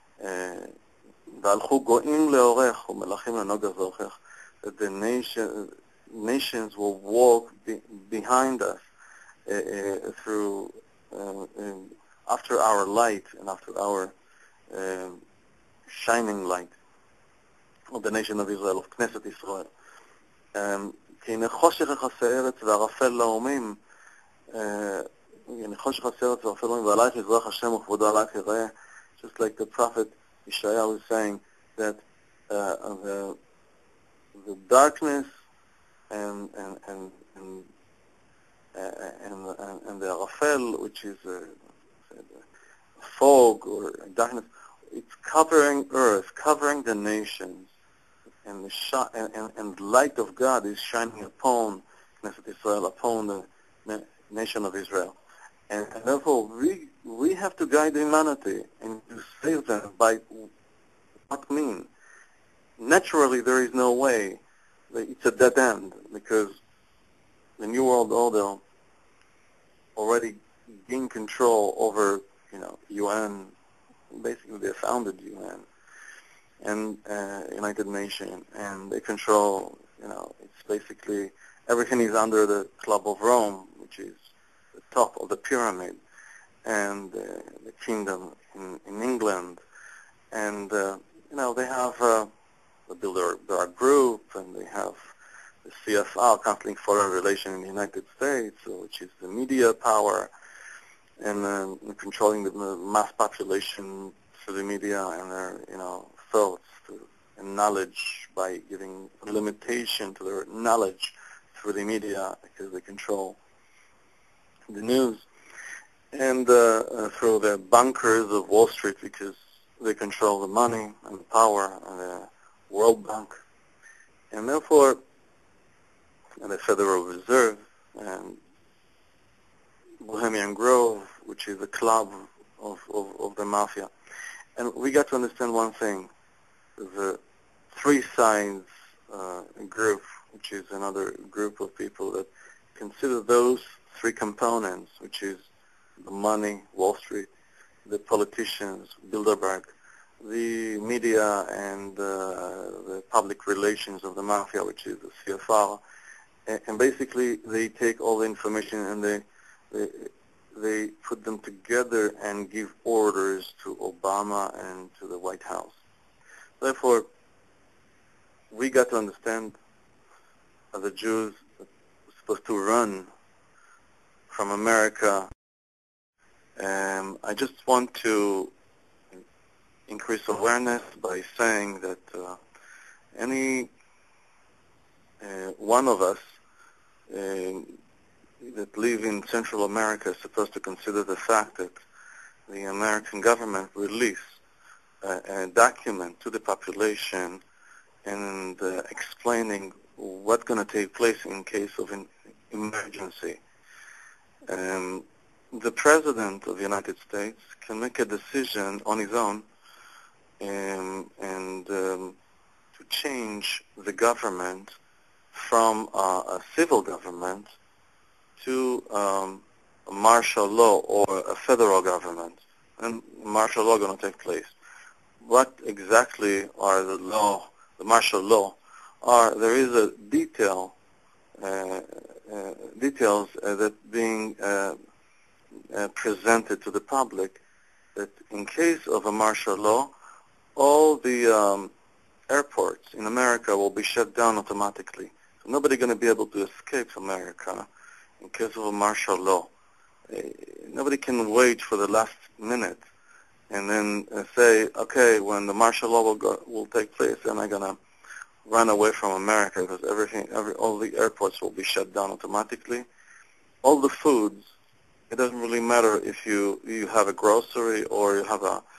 that the nations will walk behind us through after our light and after our shining light of the nation of Israel, of Knesset Israel. כי הנה חושך יכסה ארץ וערפל לאומים, הנה חושך יכסה ארץ וערפל לאומים, ועלייך יזרח השם וכבודו עלייך יראה. Just like the prophet Isaiah was saying that the darkness and the arafel, which is fog or darkness, it's covering earth, covering the nations, and the light of God is shining upon Knesset Israel, upon the nation of Israel. And therefore, we have to guide humanity and to save them by what means. Naturally, there is no way. It's a dead end because the New World Order already gained control over, UN. Basically, they founded UN and United Nations, and they control. It's basically everything is under the Club of Rome, which is the top of the pyramid, and the kingdom in England, and they have the Bilderberg Group, and they have the CFR, Counseling Foreign Relations in the United States, which is the media power, and controlling the mass population through the media and their thoughts and knowledge by giving a limitation to their knowledge through the media because they control the news, and through the bankers of Wall Street because they control the money and the power and the World Bank, and therefore and the Federal Reserve and Bohemian Grove, which is a club of the mafia. And we got to understand one thing: the Three Sides group, which is another group of people that consider those three components, which is the money, Wall Street, the politicians, Bilderberg, the media, and the public relations of the mafia, which is the CFR. And basically, they take all the information and they put them together and give orders to Obama and to the White House. Therefore, we got to understand as the Jews are supposed to run from America. I just want to increase awareness by saying that any one of us that live in Central America is supposed to consider the fact that the American government released a document to the population and explaining what's going to take place in case of an emergency. The President of the United States can make a decision on his own and to change the government from a civil government to a martial law or a federal government. And martial law going to take place. What exactly are the martial law? There is a detail details that being presented to the public, that in case of a martial law, all the airports in America will be shut down automatically. So nobody's going to be able to escape America in case of a martial law. Nobody can wait for the last minute and then say, okay, when the martial law will take place, then I'm going to run away from America, because all the airports will be shut down automatically. All the foods, it doesn't really matter if you have a grocery or you have a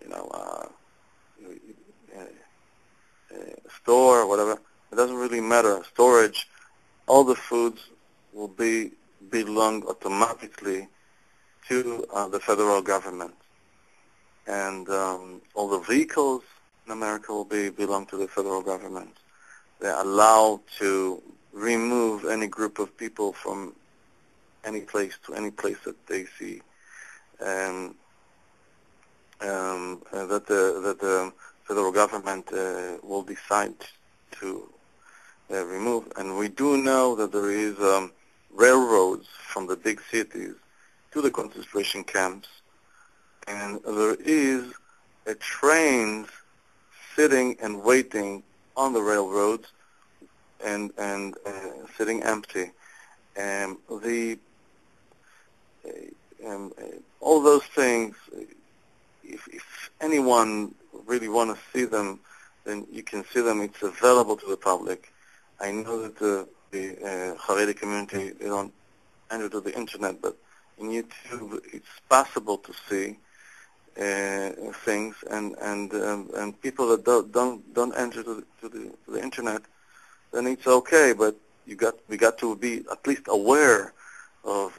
store or whatever. It doesn't really matter. Storage, all the foods will belong automatically to the federal government, and all the vehicles in America will belong to the federal government. They're allowed to remove any group of people from any place to any place that they see that the federal government will decide to remove. And we do know that there is railroads from the big cities to the concentration camps, and there is trains sitting and waiting on the railroads and sitting empty. All those things, if anyone really want to see them, then you can see them. It's available to the public. I know that the Haredi community, they don't enter to the internet, but in YouTube it's possible to see things, and people that don't enter to the internet, then it's okay. But we got to be at least aware of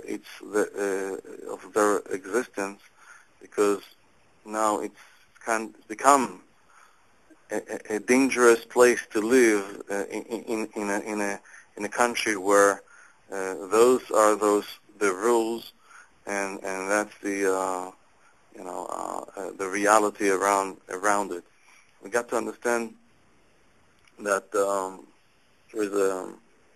of their existence, because now it's become a dangerous place to live in a country where those are the rules, and that's the reality around it. We got to understand that there is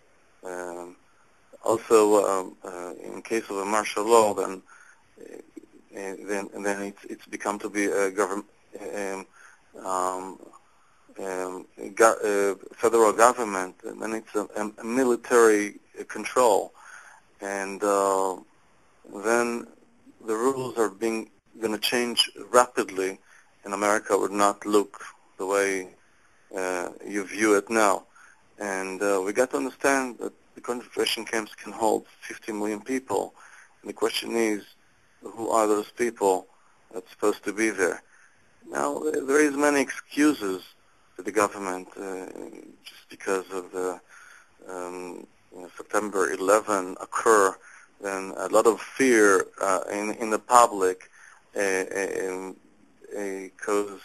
also in case of a martial law, then it's become to be a government. Federal government, and then it's a military control, and then the rules are going to change rapidly, and America would not look the way you view it now. And we got to understand that the concentration camps can hold 50 million people, and the question is, who are those people that's supposed to be there? Now, there is many excuses to the government just because of the September 11 occur, then a lot of fear in the public cause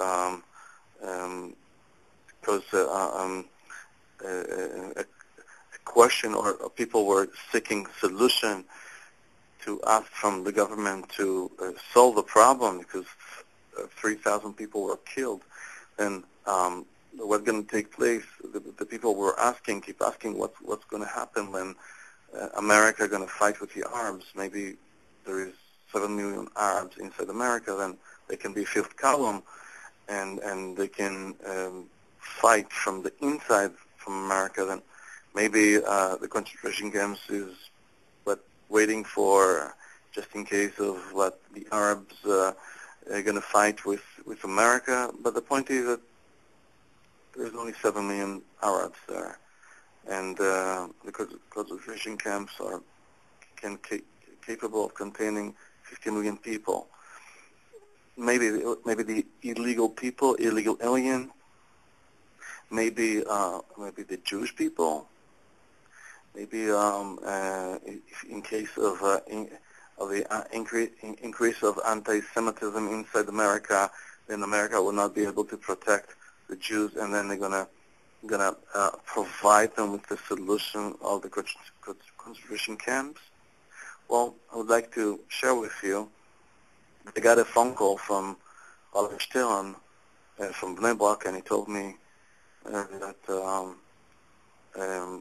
a question, or people were seeking solution to ask from the government to solve the problem, because 3,000 people were killed. And what's going to take place? The people were keep asking what's going to happen when America going to fight with the Arabs. Maybe there is 7 million Arabs inside America, then they can be fifth column, and they can fight from the inside from America. Then maybe the concentration camps is waiting for, just in case of what the Arabs are going to fight with America. But the point is that there's only 7 million Arabs there, and the concentration camps are capable of containing 50 million people. Maybe the illegal alien, maybe the Jewish people, maybe in case of the increase of anti-Semitism inside America, then America will not be able to protect the Jews, and then they're gonna provide them with the solution of the concentration camps. Well, I would like to share with you. I got a phone call from Oliver Stern from Bnei Brak, and he told me that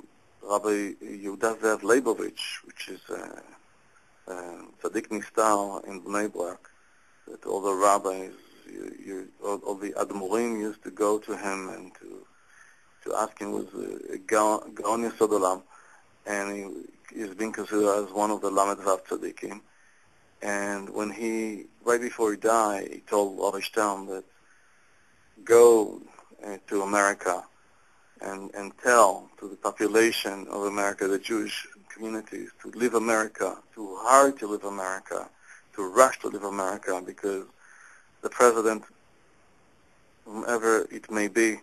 Rabbi Yehuda Zev Leibovich, which is Tzaddik Nistar in Bnei Brak, that all the rabbis, all the Admorim used to go to him and to ask him, was a Gaon Yesod Olam, and he is being considered as one of the Lamed Vav Tzaddikim. And when right before he died, he told Rabbi Stern that go to America and tell to the population of America, the Jewish communities, to live America, to hurry to live America, to rush to live America, because the president, whomever it may be,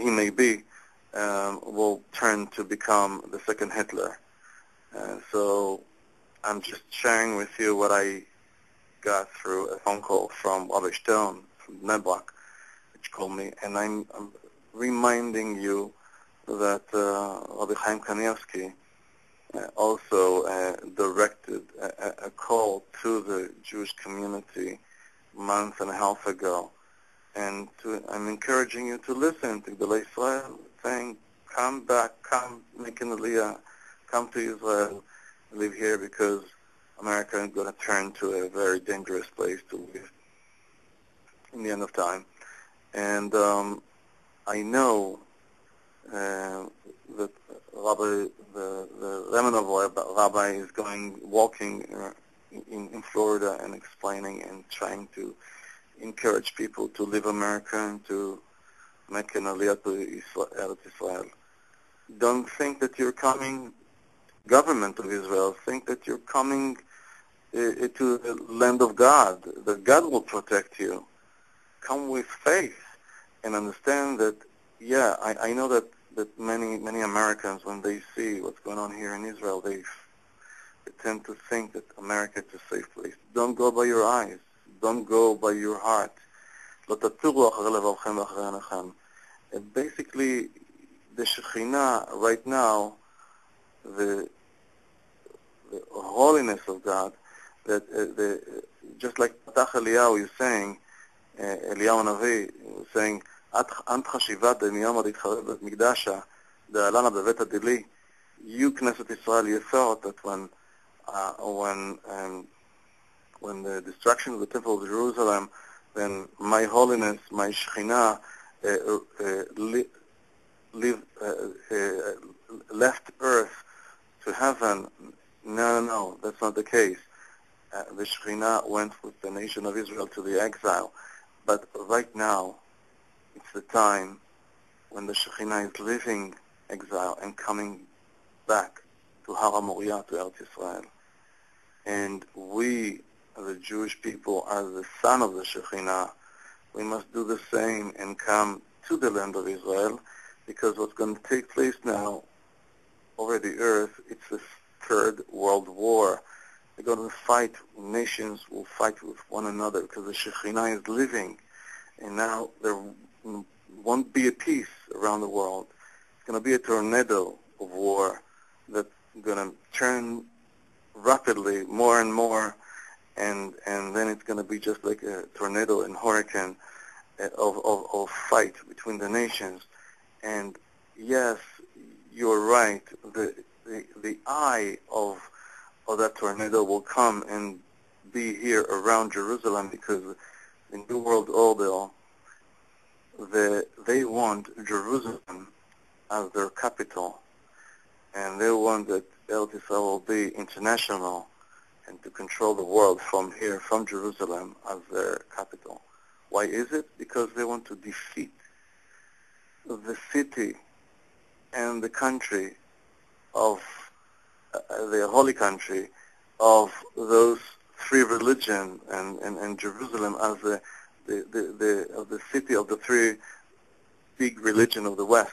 will turn to become the second Hitler. So I'm just sharing with you what I got through a phone call from Rabbi Stern from Bnei Brak, which called me, and I'm reminding you that Rabbi Chaim Kanievsky also directed a call to the Jewish community a month and a half ago, and I'm encouraging you to listen to Gdolei Israel, saying, come back, come make an aliyah, come to Israel, live here, because America is going to turn to a very dangerous place to live in the end of time. And I know that the Lemanov rabbi is walking in Florida and explaining and trying to encourage people to live America and to make an aliyah to Eretz Israel. Don't think that you're coming, government of Israel, think that you're coming to the land of God, that God will protect you. Come with faith and understand that, I know that many Americans, when they see what's going on here in Israel, they tend to think that America is a safe place. Don't go by your eyes. Don't go by your heart. And basically, the Shekhinah right now, the holiness of God, that just like Patach Eliyahu is saying, Eliyahu Navi was saying, Ant chashivat miyom aditcharev bet mikdasha de'alana bevet adili. You, Knesset Israel, you thought that when the destruction of the Temple of Jerusalem, then my holiness, my Shekhinah, left earth to heaven. No, that's not the case. The Shekhinah went with the nation of Israel to the exile. But right now, it's the time when the Shekhinah is leaving exile and coming back to Har HaMoriah, to Eretz Israel. And we, the Jewish people, are the son of the Shekhinah. We must do the same and come to the land of Israel, because what's going to take place now over the earth, it's the Third World War. They're going to fight, nations will fight with one another because the Shekhinah is living. And now there won't be a peace around the world. It's going to be a tornado of war that's going to turn rapidly more and more, and then it's going to be just like a tornado and hurricane of fight between the nations. And yes, you're right. The eye of that tornado will come and be here around Jerusalem, because the New World Order, they want Jerusalem as their capital, and they want that Eretz Israel will be international and to control the world from here, from Jerusalem, as their capital. Why is it? Because they want to defeat the city and the country of the holy country of those three religions, and Jerusalem as the city of the three big religion of the West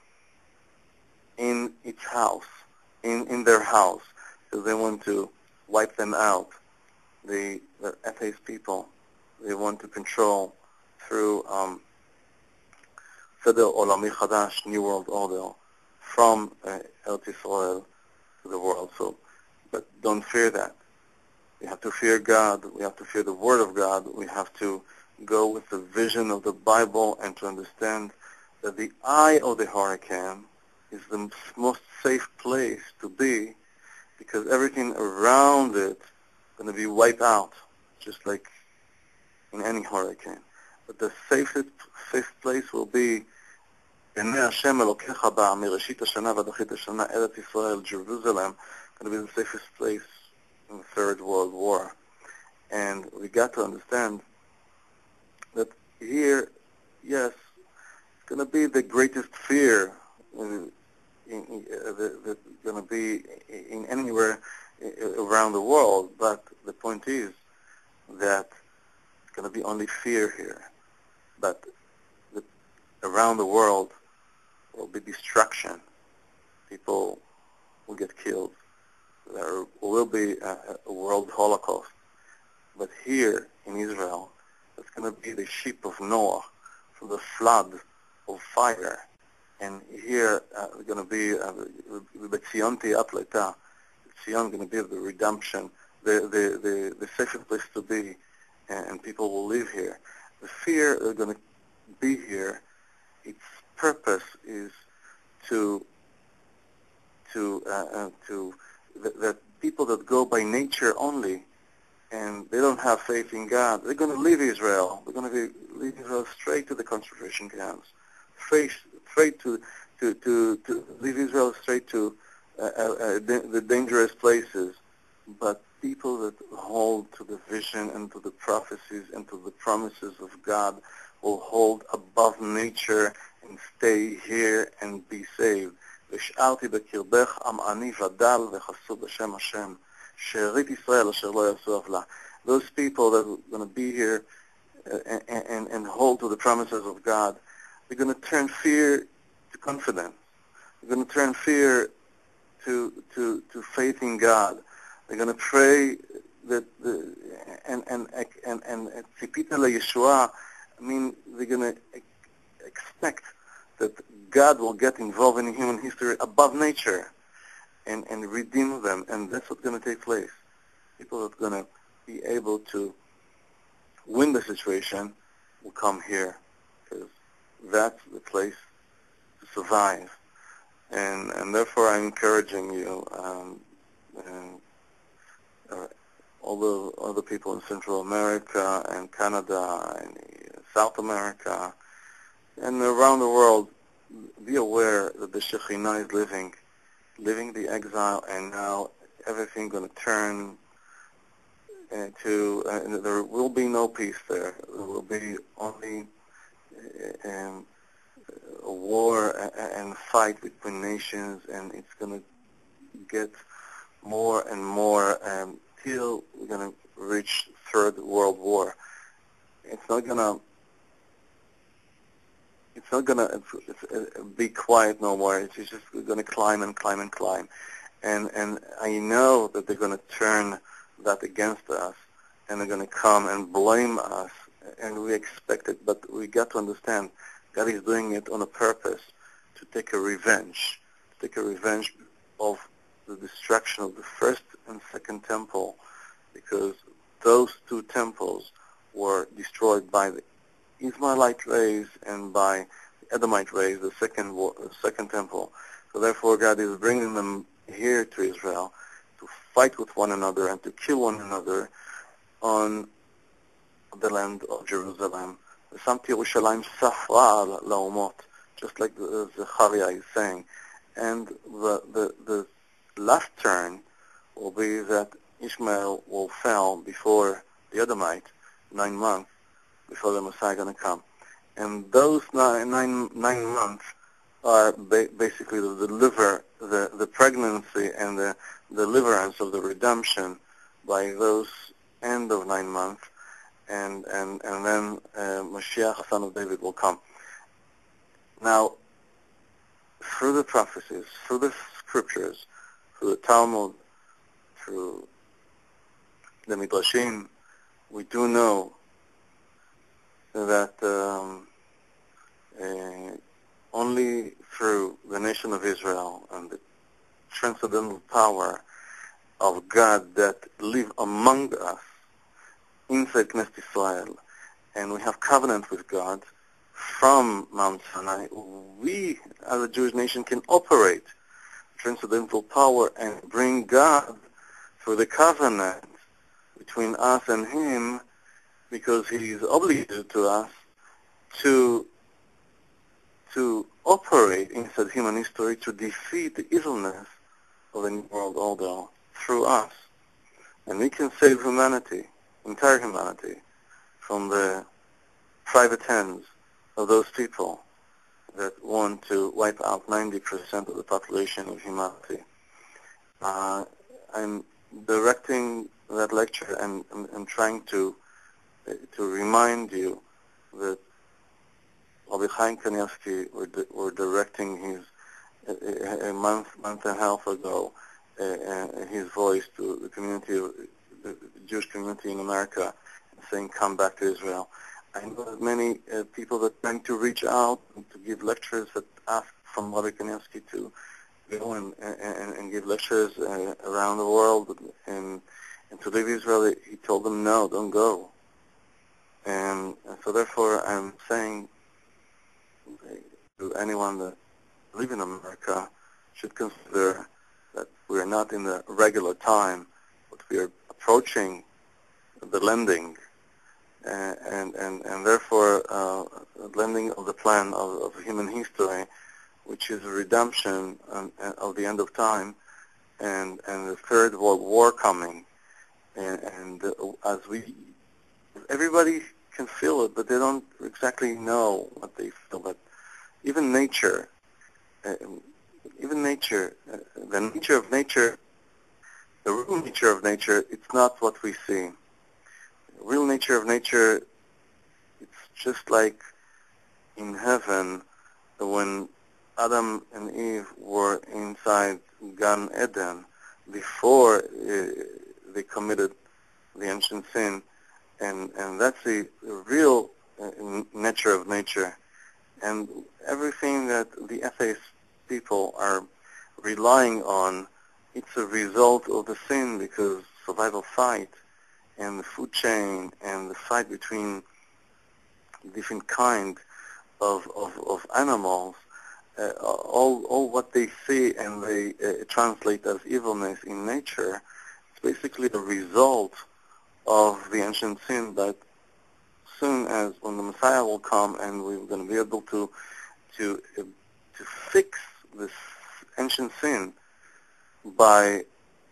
in its house, in their house. So they want to wipe them out. The atheist people, they want to control through Seder Olami Chadash, New World Order, from Eretz Israel to the world. So, but don't fear that. We have to fear God. We have to fear the Word of God. We have to go with the vision of the Bible and to understand that the eye of the hurricane is the most safe place to be, because everything around it is going to be wiped out, just like in any hurricane. But the safe place will be עיני השם אלוקיך בה, מראשית השנה ועד אחרית השנה, ארץ ישראל, Jerusalem, going to be the safest place in the Third World War. And we got to understand that here, yes, it's going to be the greatest fear that's going to be in anywhere around the world, but the point is that it's going to be only fear here. But around the world will be destruction. People will get killed. There will be a world Holocaust. But here in Israel, it's going to be the ship of Noah from the flood of fire. And here it's going to be the Tzion Tiyat Leita. Tzion going to be the redemption, the safest place to be, and people will live here. The fear is going to be here. Its purpose is that people that go by nature only, and they don't have faith in God, they're going to leave Israel. They're going to leave Israel straight to the concentration camps, straight to leave Israel straight to the dangerous places. But people that hold to the vision and to the prophecies and to the promises of God will hold above nature and stay here and be saved. והשארתי בקרבך עמעני ודל וחסו בשם השם שארית ישראל אשר לא יעשו עוולה. Those people that are going to be here and hold to the promises of God, they're going to turn fear to confidence. They're going to turn fear to faith in God. They're going to pray that and tzipita leYeshua. I mean, they're going to expect that God will get involved in human history above nature and redeem them, and that's what's going to take place. People that are going to be able to win the situation will come here, because that's the place to survive. And therefore I'm encouraging you, all the other people in Central America and Canada and South America and around the world, be aware that the Shekhinah is living the exile, and now everything going to turn into, there will be no peace there. There will be only a war and fight between nations, and it's going to get more and more till we're going to reach Third World War. It's not going to be quiet no more. It's just going to climb and climb and climb. And I know that they're going to turn that against us, and they're going to come and blame us, and we expect it. But we got to understand God is doing it on a purpose to take a revenge of the destruction of the first and second temple, because those two temples were destroyed by the Ismailite race and by the Edomite race, the second temple. So therefore God is bringing them here to Israel to fight with one another and to kill one another on the land of Jerusalem. Just like Zechariah is saying. And the last turn will be that Ishmael will fall before the Edomite 9 months before the Messiah going to come. And those nine months are basically the pregnancy and the deliverance of the redemption by those end of 9 months, and then Mashiach, son of David, will come. Now, through the prophecies, through the scriptures, through the Talmud, through the Midrashim, we do know that only through the nation of Israel and the transcendental power of God that live among us inside Knesset Israel, and we have covenant with God from Mount Sinai, we as a Jewish nation can operate transcendental power and bring God through the covenant between us and Him, because He is obligated to us to operate inside human history to defeat the evilness of the New World Order through us. And we can save humanity, entire humanity, from the private hands of those people that want to wipe out 90% of the population of humanity. I'm directing that lecture and trying to remind you that Rabbi Chaim Kanievsky were directing his a month and a half ago his voice to the community, the Jewish community in America, saying, "Come back to Israel." I know that many people that are trying to reach out to give lectures that ask from Rabbi Kanievsky to go and give lectures around the world and to leave Israel. He told them, "No, don't go." And so therefore I'm saying to anyone that lives in America should consider that we are not in the regular time, but we are approaching the landing, and therefore landing of the plan of human history, which is a redemption of the end of time, and the Third World War coming, and as everybody can feel it, but they don't exactly know what they feel. But even nature, the nature of nature, the real nature of nature, it's not what we see. The real nature of nature, it's just like in heaven when Adam and Eve were inside Gan Eden before they committed the ancient sin, and that's the real nature of nature. And everything that the atheist people are relying on, it's a result of the sin, because survival fight and the food chain and the fight between different kind of animals, all what they see and they translate as evilness in nature, it's basically a result of the ancient sin. That soon as when the Messiah will come and we're going to be able to fix this ancient sin by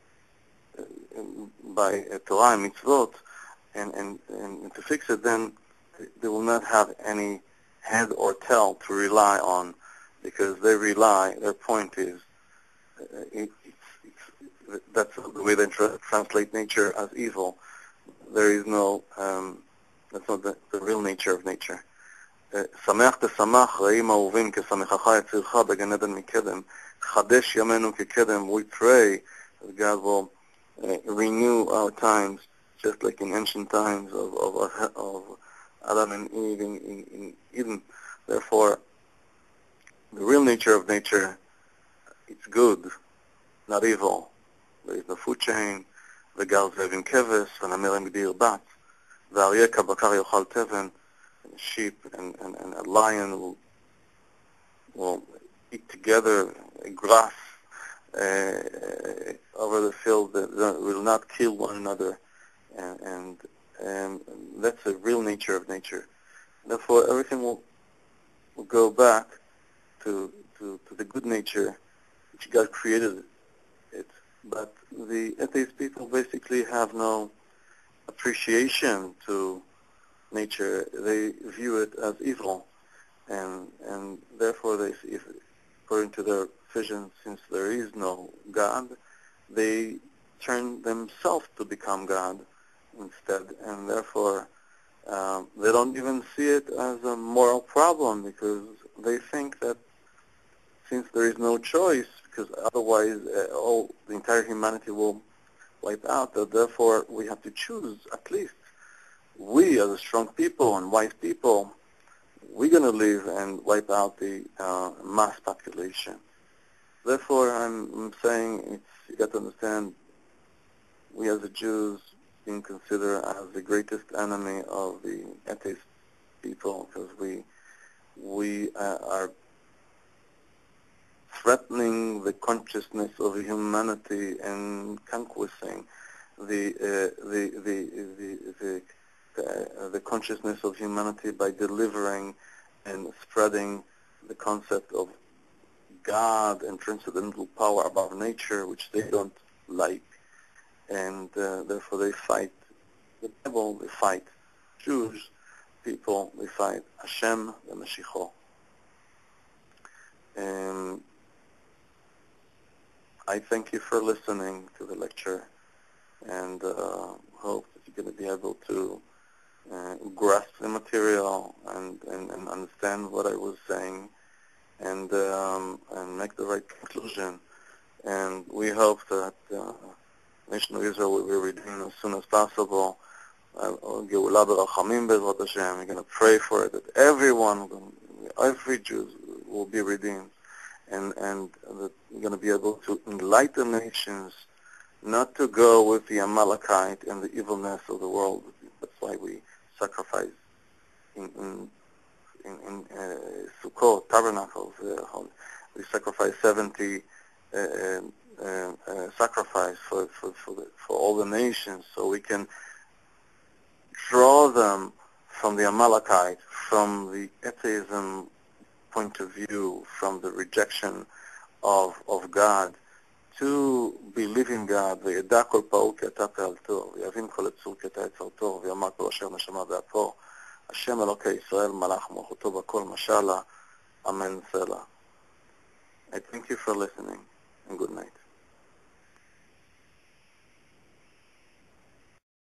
Torah and mitzvot, and to fix it, then they will not have any head or tail to rely on, because their point is, that's the way they translate nature as evil. There is no, that's not the real nature of nature. שמח תשמח, רעים אהובים, כשמחך יצירך בגן עדן מקדם, חדש ימינו כקדם. We pray that God will renew our times, just like in ancient times of Adam and Eve in Eden. Therefore, the real nature of nature, it's good, not evil. There is no food chain. וגר זאב עם כבש, ונמר עם גדי ירבץ, ואריה כבקר יאכל תבן, and a sheep and a lion will eat together grass over the field. That will not kill one another, and that's the real nature of nature. Therefore, everything will go back to the good nature which God created it. But the atheist people basically have no appreciation to nature. They view it as evil, and therefore they, according to their vision, since there is no God, they turn themselves to become God instead, and therefore they don't even see it as a moral problem, because they think that since there is no choice, because otherwise the entire humanity will wipe out, that therefore we have to choose. At least we, as a strong people and wise people, we're going to live and wipe out the mass population. Therefore, I'm saying you got to understand, we as the Jews being considered as the greatest enemy of the atheist people, because we we are threatening the consciousness of humanity and conquering the consciousness of humanity by delivering and spreading the concept of God and transcendental power above nature, which they don't like, and therefore they fight the Bible, they fight Jews, people, they fight Hashem, the Mashiach. And I thank you for listening to the lecture, and hope that you're going to be able to grasp the material and understand what I was saying, and make the right conclusion. And we hope that the nation of Israel will be redeemed as soon as possible. Geula b'rachamim b'ezrat Hashem. We're going to pray for it, that every Jew will be redeemed, and that we're going to be able to enlighten nations, not to go with the Amalekite and the evilness of the world. That's why we sacrifice in Sukkot, tabernacles. We sacrifice 70 sacrifice for all the nations, so we can draw them from the Amalekite, from the atheism point of view, from the rejection of God, to believe in God. וידע כל פעור כי אתה פעלתו, ויבין כל יצור כי אתה יצרתו, ויאמר כל אשר נשמה באפו, השם אלוקי ישראל מלך מלכותו בכל משלה, amen סלע. I thank you for listening, and good night.